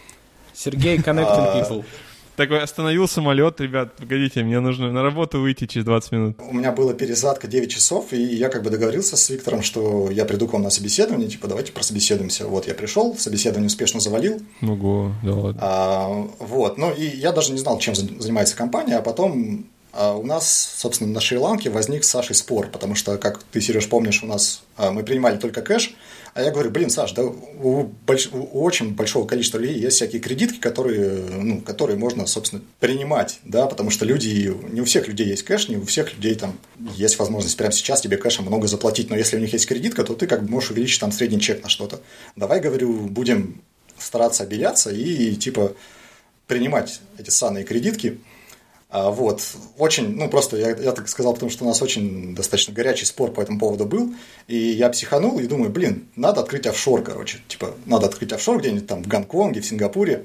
Сергей, connecting people. Такой, остановил самолет, ребят, погодите, мне нужно на работу выйти через двадцать минут. У меня была пересадка девять часов, и я как бы договорился с Виктором, что я приду к вам на собеседование, типа, давайте прособеседуемся. Вот, я пришел, собеседование успешно завалил. Ого, да ладно. А, вот, ну, и я даже не знал, чем занимается компания, а потом... У нас, собственно, на Шри-Ланке возник с Сашей спор, потому что, как ты, Сереж, помнишь, у нас мы принимали только кэш, а я говорю, блин, Саш, да у, больш... у очень большого количества людей есть всякие кредитки, которые, ну, которые можно, собственно, принимать, да, потому что люди, не у всех людей есть кэш, не у всех людей там есть возможность прямо сейчас тебе кэшем много заплатить, но если у них есть кредитка, то ты как бы можешь увеличить там средний чек на что-то. Давай, говорю, будем стараться обеляться и, типа, принимать эти ссаные кредитки. А, вот, очень, ну, просто я, я так сказал, потому что у нас очень достаточно горячий спор по этому поводу был, и я психанул и думаю, блин, надо открыть офшор, короче, типа, надо открыть офшор где-нибудь там в Гонконге, в Сингапуре,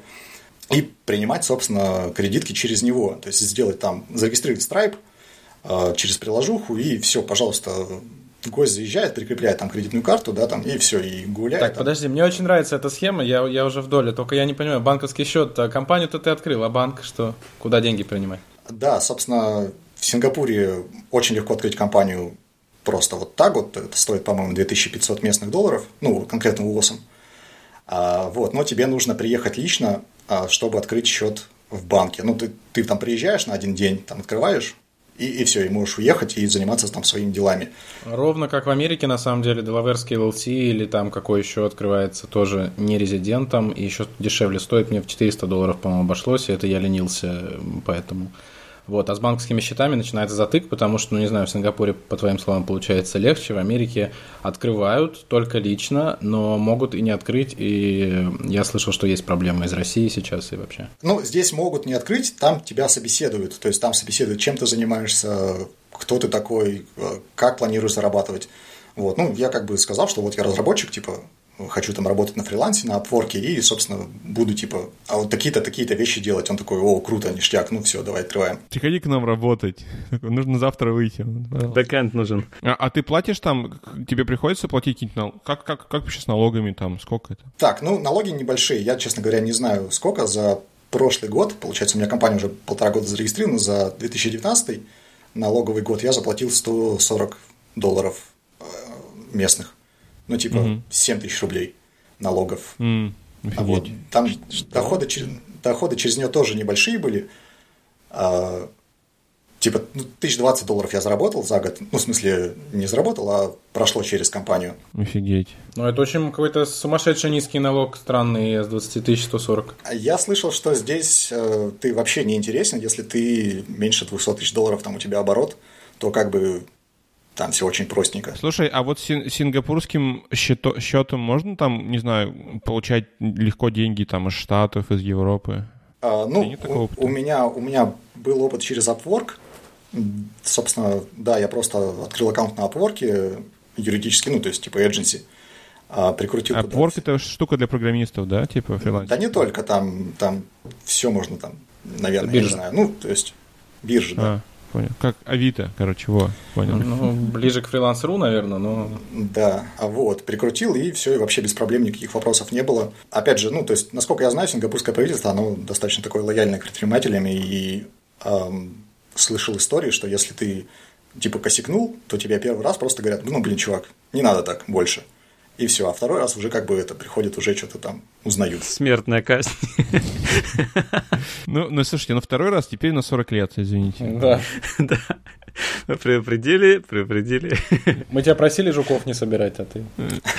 и принимать, собственно, кредитки через него, то есть сделать там, зарегистрировать Stripe а, через приложуху, и все, пожалуйста, гость заезжает, прикрепляет там кредитную карту, да, там, и все, и гуляет. Так, там. Подожди, мне очень нравится эта схема, я, я уже в доле, только я не понимаю, банковский счет, компанию-то ты открыл, а банк что? Куда деньги принимать? Да, собственно, в Сингапуре очень легко открыть компанию просто вот так вот, это стоит, по-моему, две тысячи пятьсот местных долларов, ну, конкретно у Awesome. А, вот, но тебе нужно приехать лично, чтобы открыть счет в банке. Ну, ты, ты там приезжаешь на один день, там открываешь, и, и все, и можешь уехать и заниматься там своими делами. Ровно как в Америке, на самом деле, Делаверский эл эл си или там какой еще открывается тоже не резидентом, и еще дешевле стоит, мне в четыреста долларов, по-моему, обошлось, и это я ленился, поэтому... Вот, а с банковскими счетами начинается затык, потому что, ну, не знаю, в Сингапуре, по твоим словам, получается легче, в Америке открывают только лично, но могут и не открыть, и я слышал, что есть проблемы из России сейчас и вообще. Ну, здесь могут не открыть, там тебя собеседуют, то есть там собеседуют, чем ты занимаешься, кто ты такой, как планируешь зарабатывать. Вот, ну, я как бы сказал, что вот я разработчик, типа, хочу там работать на фрилансе, на Upwork, и, собственно, буду, типа, а вот такие-то, такие-то вещи делать. Он такой, о, круто, ништяк, ну все, давай открываем. Приходи к нам работать. Нужно завтра выйти. Бэкэнд нужен. А, а ты платишь там, тебе приходится платить какие-то налоги? Как, как, как вообще с налогами там, сколько это? Так, ну, налоги небольшие. Я, честно говоря, не знаю, сколько за прошлый год. Получается, у меня компания уже полтора года зарегистрирована. За две тысячи девятнадцатый налоговый год я заплатил сто сорок долларов местных. Ну, типа, mm-hmm. семь тысяч рублей налогов. Mm, а вот там доходы через, доходы через нее тоже небольшие были. А, типа, ну, тысяча двадцать долларов я заработал за год. Ну, в смысле, не заработал, а прошло через компанию. Офигеть. Ну, это очень какой-то сумасшедший низкий налог, странный, с двадцать тысяч сто сорок. Я слышал, что здесь э, ты вообще не интересен, если ты меньше двести тысяч долларов, там у тебя оборот, то как бы... Там все очень простенько. Слушай, а вот син- сингапурским счето- счетом можно там, не знаю, получать легко деньги там из Штатов, из Европы? А, ну, у, у, меня, у меня был опыт через Upwork. Собственно, да, я просто открыл аккаунт на Upwork юридически, ну, то есть типа agency. А, прикрутил Upwork — это штука для программистов, да, типа фрилансер? Да не только, там, там все можно там, наверное, я не знаю. Ну, то есть биржа, да. А. Понял. Как Авито, короче, во, понял. Ну, ближе к фрилансеру, наверное, но... Да, а вот, прикрутил, и все, и вообще без проблем, никаких вопросов не было. Опять же, ну, то есть, насколько я знаю, сингапурское правительство, оно достаточно такое лояльное к предпринимателям, и эм, слышал истории, что если ты, типа, косякнул, то тебе первый раз просто говорят, ну, блин, чувак, не надо так больше. И все, а второй раз уже как бы это приходит, уже что-то там узнают. Смертная казнь. Ну, ну, слушайте, на второй раз теперь на сорок лет, извините. Да. Да. Предупредили, предупредили. Мы тебя просили жуков не собирать, а ты...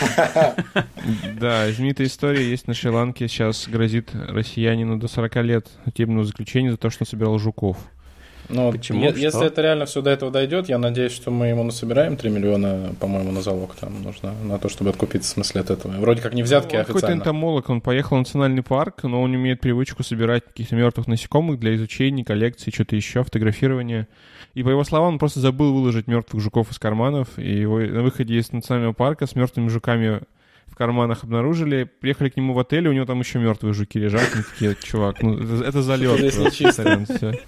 Да, знаменитая история есть на Шри-Ланке. Сейчас грозит россиянину до сорока лет судебного заключения за то, что он собирал жуков. Ну, Почему? Е- если это реально все до этого дойдет, я надеюсь, что мы ему насобираем три миллиона, по-моему, на залог там нужно, на то, чтобы откупиться, в смысле, от этого. Вроде как не взятки, ну, а официально. Какой-то энтомолог, он поехал в национальный парк, но он имеет привычку собирать каких-то мертвых насекомых для изучения, коллекции, что-то еще, фотографирования. И, по его словам, он просто забыл выложить мертвых жуков из карманов, и его на выходе из национального парка с мертвыми жуками в карманах обнаружили, приехали к нему в отель, у него там еще мертвые жуки лежат, они такие, чувак, ну это, это залет. Здесь не чисто.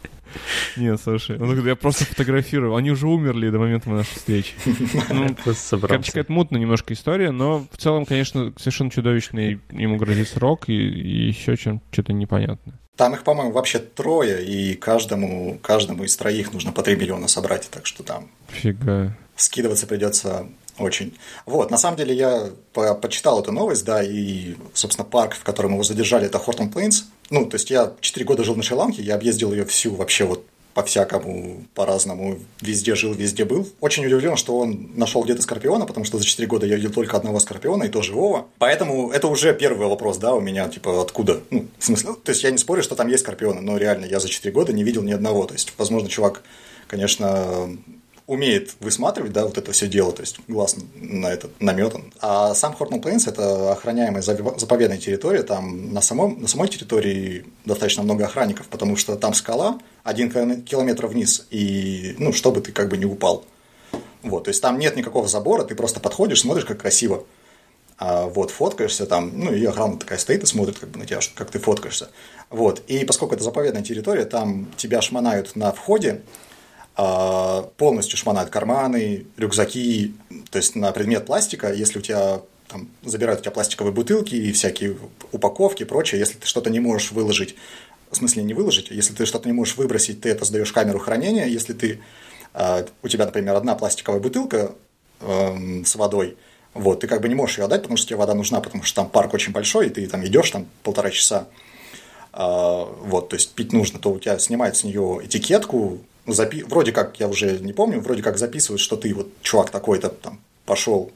Нет, слушай, он говорит, я просто фотографирую, они уже умерли до момента нашей встречи. Ну, короче, какая-то мутная немножко история, но в целом, конечно, совершенно чудовищный ему грозит срок, и, и еще чем, что-то непонятное. Там их, по-моему, вообще трое, и каждому, каждому из троих нужно по три миллиона собрать, так что там Фига. Скидываться придется очень. Вот, на самом деле я по- почитал эту новость, да, и, собственно, парк, в котором его задержали, это Хортон Плейнс. Ну, то есть я четыре года жил на Шри-Ланке, я объездил ее всю вообще вот по-всякому, по-разному, везде жил, везде был. Очень удивлен, что он нашел где-то скорпиона, потому что за четыре года я видел только одного скорпиона, и то живого. Поэтому это уже первый вопрос, да, у меня, типа, откуда? Ну, в смысле, то есть я не спорю, что там есть скорпионы, но реально я за четыре года не видел ни одного. То есть, возможно, чувак, конечно, умеет высматривать, да, вот это все дело, то есть глаз на этот наметан. А сам Хортон Плейнс – это охраняемая заповедная территория, там на, самом, на самой территории достаточно много охранников, потому что там скала, один километр вниз, и, ну, чтобы ты как бы не упал. Вот, то есть там нет никакого забора, ты просто подходишь, смотришь, как красиво. А вот, фоткаешься там, ну, и охрана такая стоит и смотрит как бы на тебя, как ты фоткаешься. Вот, и поскольку это заповедная территория, там тебя шмонают на входе, полностью шмонают карманы, рюкзаки, то есть на предмет пластика, если у тебя там забирают у тебя пластиковые бутылки и всякие упаковки и прочее, если ты что-то не можешь выложить, в смысле не выложить, если ты что-то не можешь выбросить, ты это сдаешь в камеру хранения, если ты, у тебя, например, одна пластиковая бутылка э, с водой, вот, ты как бы не можешь ее отдать, потому что тебе вода нужна, потому что там парк очень большой, и ты там идешь там полтора часа, э, вот, то есть пить нужно, то у тебя снимают с нее этикетку, Запи... вроде как, я уже не помню, вроде как записывают, что ты вот чувак такой-то там пошел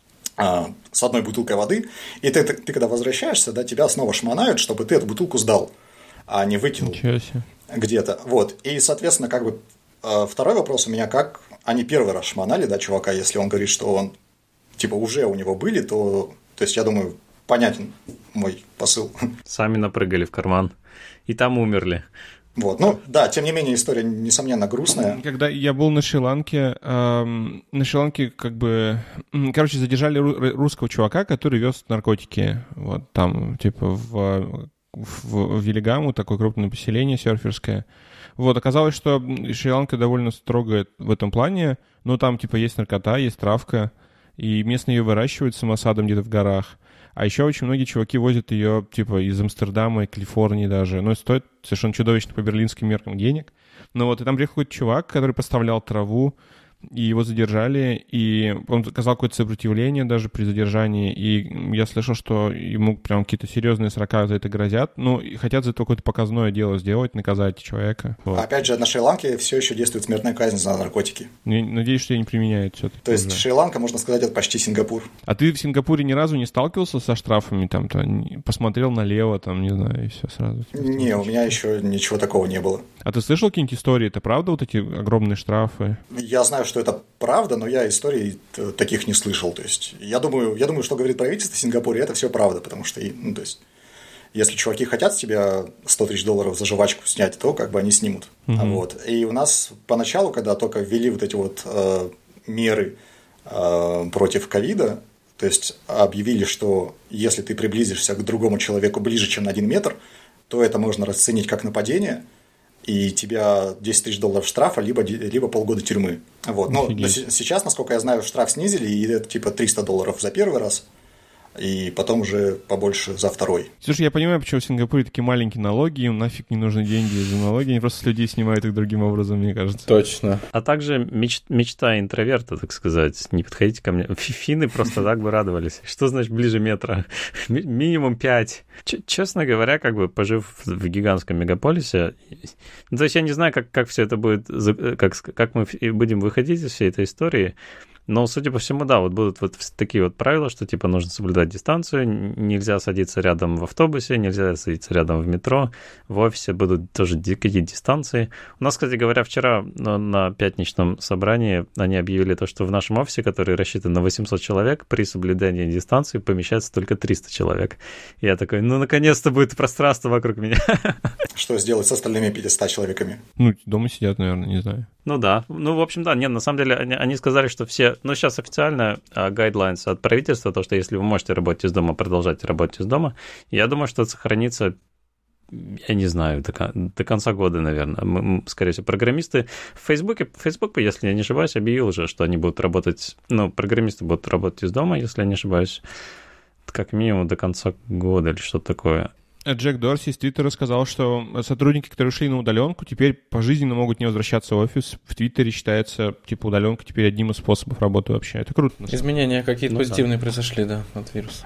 а, с одной бутылкой воды, и ты, ты, ты когда возвращаешься, да, тебя снова шмонают, чтобы ты эту бутылку сдал, а не выкинул где-то. Вот. И, соответственно, как бы второй вопрос у меня, как они первый раз шмонали, да, чувака, если он говорит, что он типа уже у него были, то, то есть, я думаю, понятен мой посыл. Сами напрыгали в карман и там умерли. Вот, ну да, тем не менее история, несомненно, грустная. Когда я был на Шри-Ланке, эм, на Шри-Ланке как бы, короче, задержали ру- русского чувака, который вез наркотики, вот там, типа, в, в, в Вилигаму, такое крупное поселение серферское. Вот, оказалось, что Шри-Ланка довольно строгая в этом плане, но там, типа, есть наркота, есть травка, и местные ее выращивают самосадом где-то в горах. А еще очень многие чуваки возят ее, типа, из Амстердама и Калифорнии даже. Но стоит совершенно чудовищно по берлинским меркам денег. Ну вот, и там приехал какой-то чувак, который поставлял траву, и его задержали, и он оказал какое-то сопротивление даже при задержании, и я слышал, что ему прям какие-то серьезные срока за это грозят, ну, и хотят за это какое-то показное дело сделать, наказать человека. Вот. Опять же, на Шри-Ланке все еще действует смертная казнь за наркотики. Я надеюсь, что ее не применяют все-таки. То есть уже. Шри-Ланка, можно сказать, это почти Сингапур. А ты в Сингапуре ни разу не сталкивался со штрафами, там, то посмотрел налево, там, не знаю, и все сразу? Не, у меня еще ничего такого не было. А ты слышал какие-нибудь истории? Это правда, вот эти огромные штрафы? Я знаю, что это правда, но я историй таких не слышал. То есть, я думаю, я думаю, что говорит правительство Сингапура, это все правда, потому что, ну, то есть, если чуваки хотят с тебя сто тысяч долларов за жвачку снять, то как бы они снимут. Uh-huh. Вот. И у нас поначалу, когда только ввели вот эти вот э, меры э, против ковида, то есть объявили, что если ты приблизишься к другому человеку ближе, чем на один метр, то это можно расценить как нападение, и тебя десять тысяч долларов штрафа, либо, либо полгода тюрьмы. Вот. Но сейчас, насколько я знаю, штраф снизили, и это типа триста долларов за первый раз, и потом уже побольше за второй. Слушай, я понимаю, почему в Сингапуре такие маленькие налоги, им нафиг не нужны деньги за налоги, они просто с людей снимают их другим образом, мне кажется. Точно. А также меч- мечта интроверта, так сказать, не подходите ко мне. Финны просто так бы радовались. Что значит ближе метра? Ми- минимум пять. Ч- честно говоря, как бы пожив в гигантском мегаполисе, ну, то есть я не знаю, как, как все это будет, как, как мы будем выходить из всей этой истории. Но, судя по всему, да, вот будут вот такие вот правила, что, типа, нужно соблюдать дистанцию, нельзя садиться рядом в автобусе, нельзя садиться рядом в метро, в офисе будут тоже какие-то дистанции. У нас, кстати говоря, вчера на пятничном собрании они объявили то, что в нашем офисе, который рассчитан на восемьсот человек, при соблюдении дистанции помещается только триста человек. И я такой, ну, наконец-то будет пространство вокруг меня. Что сделать с остальными пятьюстами человеками? Ну, дома сидят, наверное, не знаю. Ну да, ну, в общем, да, нет, на самом деле они, они сказали, что все, ну, сейчас официально uh, guidelines от правительства, то, что если вы можете работать из дома, продолжайте работать из дома, я думаю, что это сохранится, я не знаю, до, до конца года, наверное. Мы, скорее всего, программисты в Фейсбуке, Facebook, если я не ошибаюсь, объявил уже, что они будут работать, ну, программисты будут работать из дома, если я не ошибаюсь, как минимум до конца года или что-то такое. Джек Дорси из Твиттера сказал, что сотрудники, которые ушли на удаленку, теперь пожизненно могут не возвращаться в офис. В Твиттере считается, типа, удаленка теперь одним из способов работы вообще. Это круто. Изменения какие-то ну, позитивные да. произошли, да, от вируса.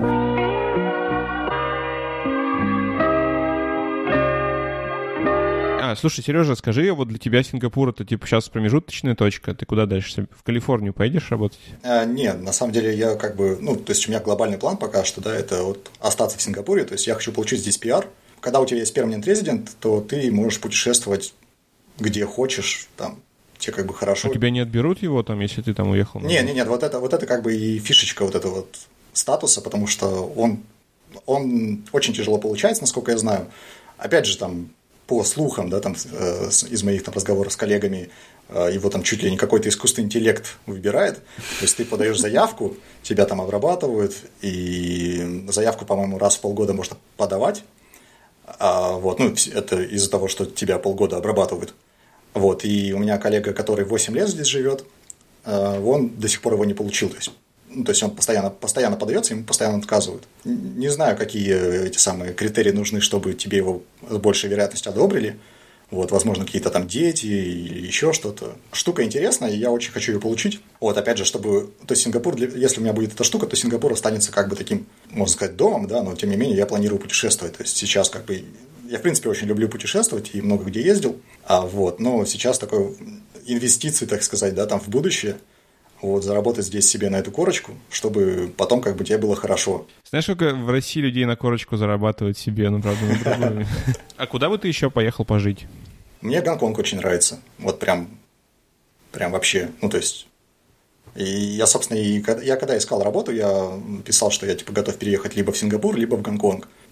А, слушай, Сережа, скажи, вот для тебя Сингапур это типа сейчас промежуточная точка, ты куда дальше? В Калифорнию поедешь работать? А, нет, на самом деле я как бы, ну, то есть у меня глобальный план пока что, да, это вот остаться в Сингапуре, то есть я хочу получить здесь пиар. Когда у тебя есть permanent resident, то ты можешь путешествовать где хочешь, там, тебе как бы хорошо. А тебя не отберут его там, если ты там уехал? Нет, нет, нет, вот это, вот это как бы и фишечка вот этого вот статуса, потому что он, он очень тяжело получается, насколько я знаю. Опять же, там, по слухам, да, там, э, из моих там разговоров с коллегами, э, его там чуть ли не какой-то искусственный интеллект выбирает. То есть ты подаешь заявку, тебя там обрабатывают, и заявку, по-моему, раз в полгода можно подавать. А, вот, ну, это из-за того, что тебя полгода обрабатывают. Вот, и у меня коллега, который восемь лет здесь живет, э, он до сих пор его не получил. То есть, ну, то есть он постоянно, постоянно подается, ему постоянно отказывают. Не знаю, какие эти самые критерии нужны, чтобы тебе его с большей вероятностью одобрили. Вот, возможно, какие-то там дети или еще что-то. Штука интересная, и я очень хочу ее получить. Вот, опять же, чтобы... То есть Сингапур, если у меня будет эта штука, то Сингапур останется как бы таким, можно сказать, домом, да, но тем не менее я планирую путешествовать. То есть сейчас как бы... Я, в принципе, очень люблю путешествовать и много где ездил. А, вот, но сейчас такой инвестиции, так сказать, да, там в будущее. Вот, заработать здесь себе на эту корочку, чтобы потом как бы тебе было хорошо. Знаешь, сколько в России людей на корочку зарабатывают себе, ну, правда, на другую. А куда бы ты еще поехал пожить? Мне Гонконг очень нравится. Вот прям, прям вообще, ну, то есть... И я, собственно, и я когда искал работу, я писал, что я, типа, готов переехать либо в Сингапур, либо в Гонконг.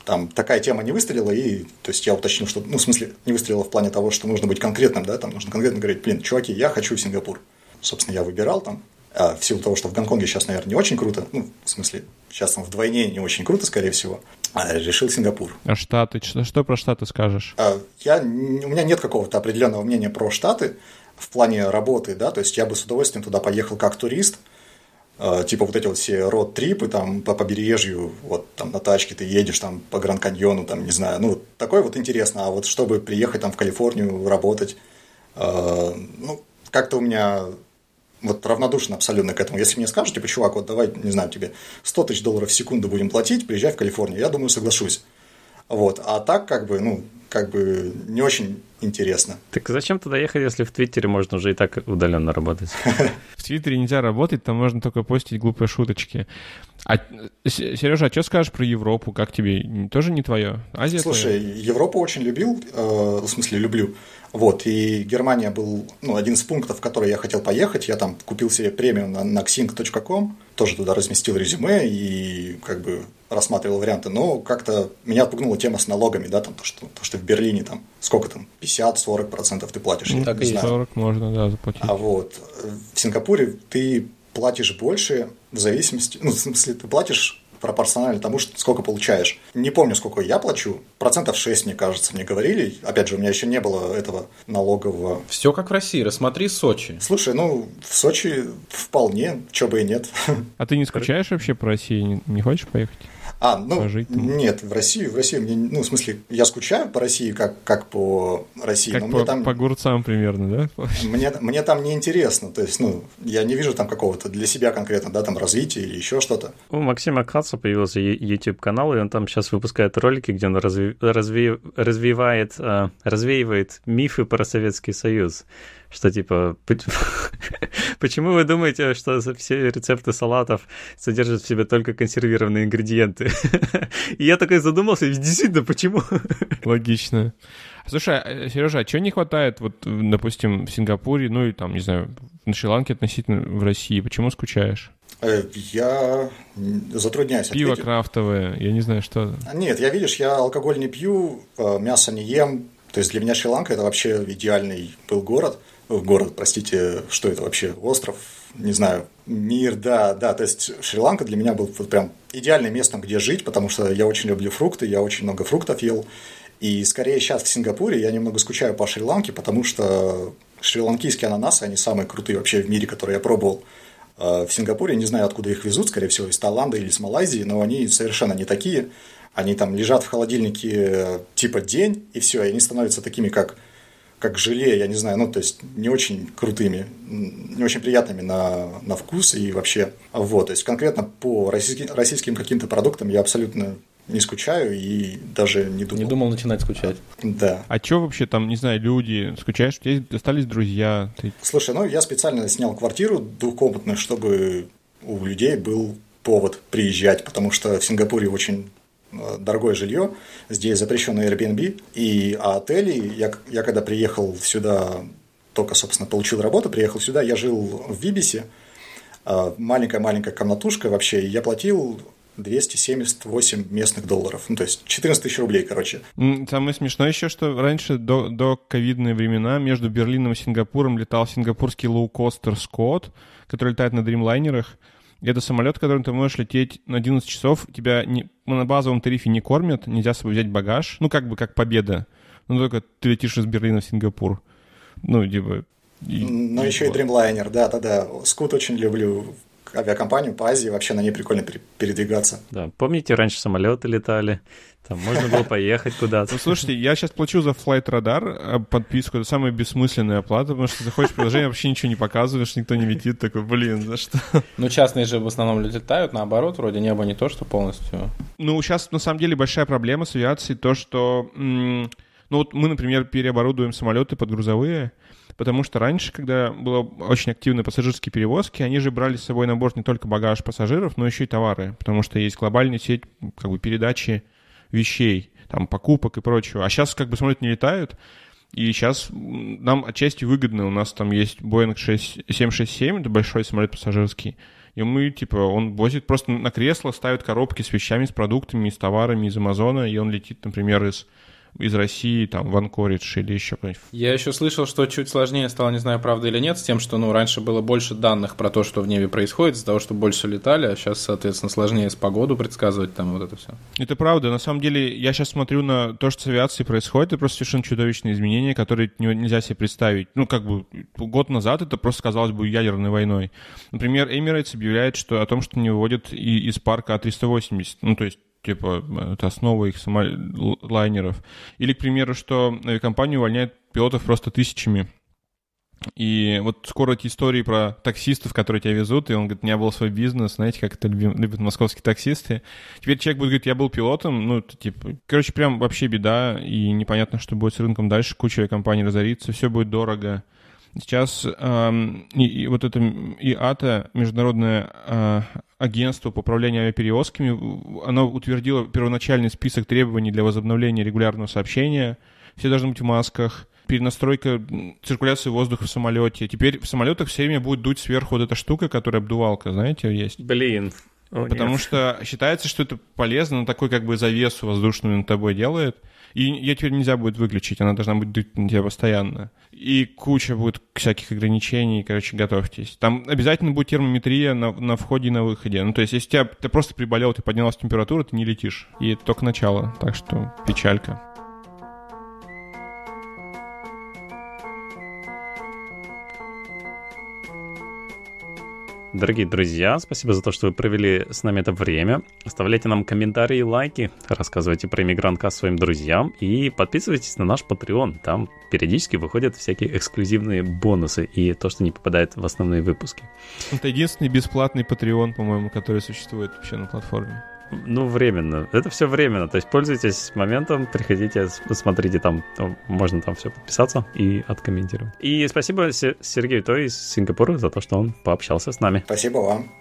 там такая тема не выстрелила, и то есть я уточнил, что, ну, в смысле, не выстрелила в плане того, что нужно быть конкретным, да, там нужно конкретно говорить, блин, чуваки, я хочу в Сингапур. Собственно, я выбирал там, а в силу того, что в Гонконге сейчас, наверное, не очень круто, ну, в смысле, сейчас там вдвойне не очень круто, скорее всего, а решил Сингапур. А Штаты? Что, что про Штаты скажешь? А, я, у меня нет какого-то определенного мнения про Штаты в плане работы, да, то есть я бы с удовольствием туда поехал как турист, типа вот эти вот все род-трипы там по побережью, вот там на тачке ты едешь там по Гранд-Каньону, там, не знаю, ну, такое вот интересно, а вот чтобы приехать там в Калифорнию работать, э, ну, как-то у меня вот равнодушно абсолютно к этому. Если мне скажут, типа, чувак, вот давай, не знаю, тебе сто тысяч долларов в секунду будем платить, приезжай в Калифорнию, я думаю, соглашусь. Вот, а так как бы, ну, как бы не очень интересно. Так зачем туда ехать, если в Твиттере можно уже и так удаленно работать? В Твиттере нельзя работать, там можно только постить глупые шуточки. А, Сережа, а что скажешь про Европу? Как тебе? Тоже не твое? Азия Слушай, твоя? Европу очень любил, э, в смысле люблю. Вот, и Германия был, ну, один из пунктов, в который я хотел поехать. Я там купил себе премиум на, на ксинг точка ком, тоже туда разместил резюме и как бы рассматривал варианты. Но как-то меня отпугнула тема с налогами, да, там то, что, то, что в Берлине там сколько там, пятьдесят-сорок процентов ты платишь. Ну, так и сорок можно, да, заплатить. А вот в Сингапуре ты платишь больше в зависимости, ну, в смысле, ты платишь пропорционально тому, что, сколько получаешь. Не помню, сколько я плачу. Процентов шесть, мне кажется, мне говорили. Опять же, у меня еще не было этого налогового. Все как в России. Рассмотри Сочи. Слушай, ну, в Сочи вполне, чего бы и нет. А ты не скучаешь вообще по России? Не, не хочешь поехать? А, ну, пожить, нет, в Россию, в Россию мне, ну, в смысле, я скучаю по России, как, как по России, как но по, мне там... по огурцам примерно, да? Мне, мне там неинтересно, то есть, ну, я не вижу там какого-то для себя конкретно, да, там, развития или еще что-то. У Максима Каца появился YouTube-канал, и он там сейчас выпускает ролики, где он разви... Разви... развивает, развеивает мифы про Советский Союз. Что типа, почему вы думаете, что все рецепты салатов содержат в себе только консервированные ингредиенты? И я такой задумался, действительно, почему? Логично. Слушай, Сережа, а чего не хватает, вот, допустим, в Сингапуре, ну и там, не знаю, на Шри-Ланке относительно в России? Почему скучаешь? Я затрудняюсь Пиво ответить. Крафтовое, я не знаю, что... Нет, я, видишь, я алкоголь не пью, мясо не ем. То есть для меня Шри-Ланка – это вообще идеальный был город. Город, простите, что это вообще, остров, не знаю, мир, да, да, то есть Шри-Ланка для меня был вот прям идеальным местом, где жить, потому что я очень люблю фрукты, я очень много фруктов ел, и скорее сейчас в Сингапуре я немного скучаю по Шри-Ланке, потому что шри-ланкийские ананасы, они самые крутые вообще в мире, которые я пробовал в Сингапуре, не знаю, откуда их везут, скорее всего, из Таиланда или из Малайзии, но они совершенно не такие, они там лежат в холодильнике типа день, и все, и они становятся такими, как как желе, я не знаю, ну, то есть не очень крутыми, не очень приятными на, на вкус и вообще. Вот, то есть конкретно по российским, российским каким-то продуктам я абсолютно не скучаю и даже не думал. Не думал начинать скучать. Да. А что вообще там, не знаю, люди, скучаешь, у тебя остались друзья? Ты... Слушай, ну, я специально снял квартиру двухкомнатную, чтобы у людей был повод приезжать, потому что в Сингапуре очень дорогое жилье, здесь запрещенный Airbnb, и а отели, я, я когда приехал сюда, только, собственно, получил работу, приехал сюда, я жил в Вибисе, маленькая-маленькая комнатушка вообще, и я платил двести семьдесят восемь местных долларов, ну, то есть четырнадцать тысяч рублей, короче. Самое смешное еще, что раньше, до, до ковидные времена, между Берлином и Сингапуром летал сингапурский лоукостер Scott, который летает на дримлайнерах. Это самолет, которым ты можешь лететь на одиннадцать часов, тебя не, на базовом тарифе не кормят, нельзя с собой взять багаж, ну, как бы как победа, но только ты летишь из Берлина в Сингапур. Ну, типа... И, но и еще вот. И Dreamliner, да-да-да, Scoot очень люблю, авиакомпанию по Азии, вообще на ней прикольно передвигаться. Да, помните, раньше самолеты летали, там можно было поехать куда-то. Ну, слушайте, я сейчас плачу за Flight Radar подписку, это самая бессмысленная оплата, потому что заходишь в приложение, вообще ничего не показываешь, никто не летит, такой, блин, за что? Ну, частные же в основном летают, наоборот, вроде небо не то, что полностью... Ну, сейчас, на самом деле, большая проблема с авиацией, то, что... М- ну, вот мы, например, переоборудуем самолеты под грузовые, потому что раньше, когда было очень активны пассажирские перевозки, они же брали с собой на борт не только багаж пассажиров, но еще и товары, потому что есть глобальная сеть как бы передачи вещей, там, покупок и прочего. А сейчас как бы самолеты не летают, и сейчас нам отчасти выгодно. У нас там есть Boeing семь шесть семь, это большой самолет пассажирский, И мы, типа, он возит просто на кресло, ставит коробки с вещами, с продуктами, с товарами из Амазона, и он летит, например, из... из России, там, в Анкоридж или еще куда-нибудь. Я еще слышал, что чуть сложнее стало, не знаю, правда или нет, с тем, что, ну, раньше было больше данных про то, что в небе происходит, из-за того, что больше летали, а сейчас, соответственно, сложнее с погоду предсказывать, там, вот это все. Это правда. На самом деле, я сейчас смотрю на то, что с авиацией происходит, это просто совершенно чудовищные изменения, которые нельзя себе представить. Ну, как бы, год назад это просто казалось бы ядерной войной. Например, Emirates объявляет, что о том, что не выводят и из парка А триста восемьдесят, ну, то есть типа, это основа их само... лайнеров. Или, к примеру, что авиакомпания увольняет пилотов просто тысячами. И вот скоро эти истории про таксистов, которые тебя везут, и он говорит, у меня был свой бизнес, знаете, как это любят московские таксисты. Теперь человек будет говорить, я был пилотом, ну, это, типа, короче, прям вообще беда, и непонятно, что будет с рынком дальше, куча авиакомпаний разорится, все будет дорого. Сейчас эм, и, и вот это ай эй ти эй, международное э, агентство по управлению авиаперевозками, оно утвердило первоначальный список требований для возобновления регулярного сообщения. Все должны быть в масках. Перенастройка циркуляции воздуха в самолете. Теперь в самолетах все время будет дуть сверху вот эта штука, которая обдувалка, знаете, есть. Блин. О, Потому нет. что считается, что это полезно, но такой как бы завесу воздушную над тобой делает. И ее теперь нельзя будет выключить, она должна быть дуть на тебя постоянно. И куча будет всяких ограничений, короче, готовьтесь. Там обязательно будет термометрия на, на входе и на выходе. Ну, то есть, если тебя, ты просто приболел, ты поднялась температура, ты не летишь. И это только начало, так что печалька. Дорогие друзья, спасибо за то, что вы провели с нами это время. Оставляйте нам комментарии и лайки, рассказывайте про Immigrant своим друзьям и подписывайтесь на наш Patreon. Там периодически выходят всякие эксклюзивные бонусы и то, что не попадает в основные выпуски. Это единственный бесплатный Patreon, по-моему, который существует вообще на платформе. Ну, временно. Это все временно. То есть пользуйтесь моментом, приходите, посмотрите там, можно там все подписаться и откомментировать. И спасибо Сергею Той из Сингапура за то, что он пообщался с нами. Спасибо вам.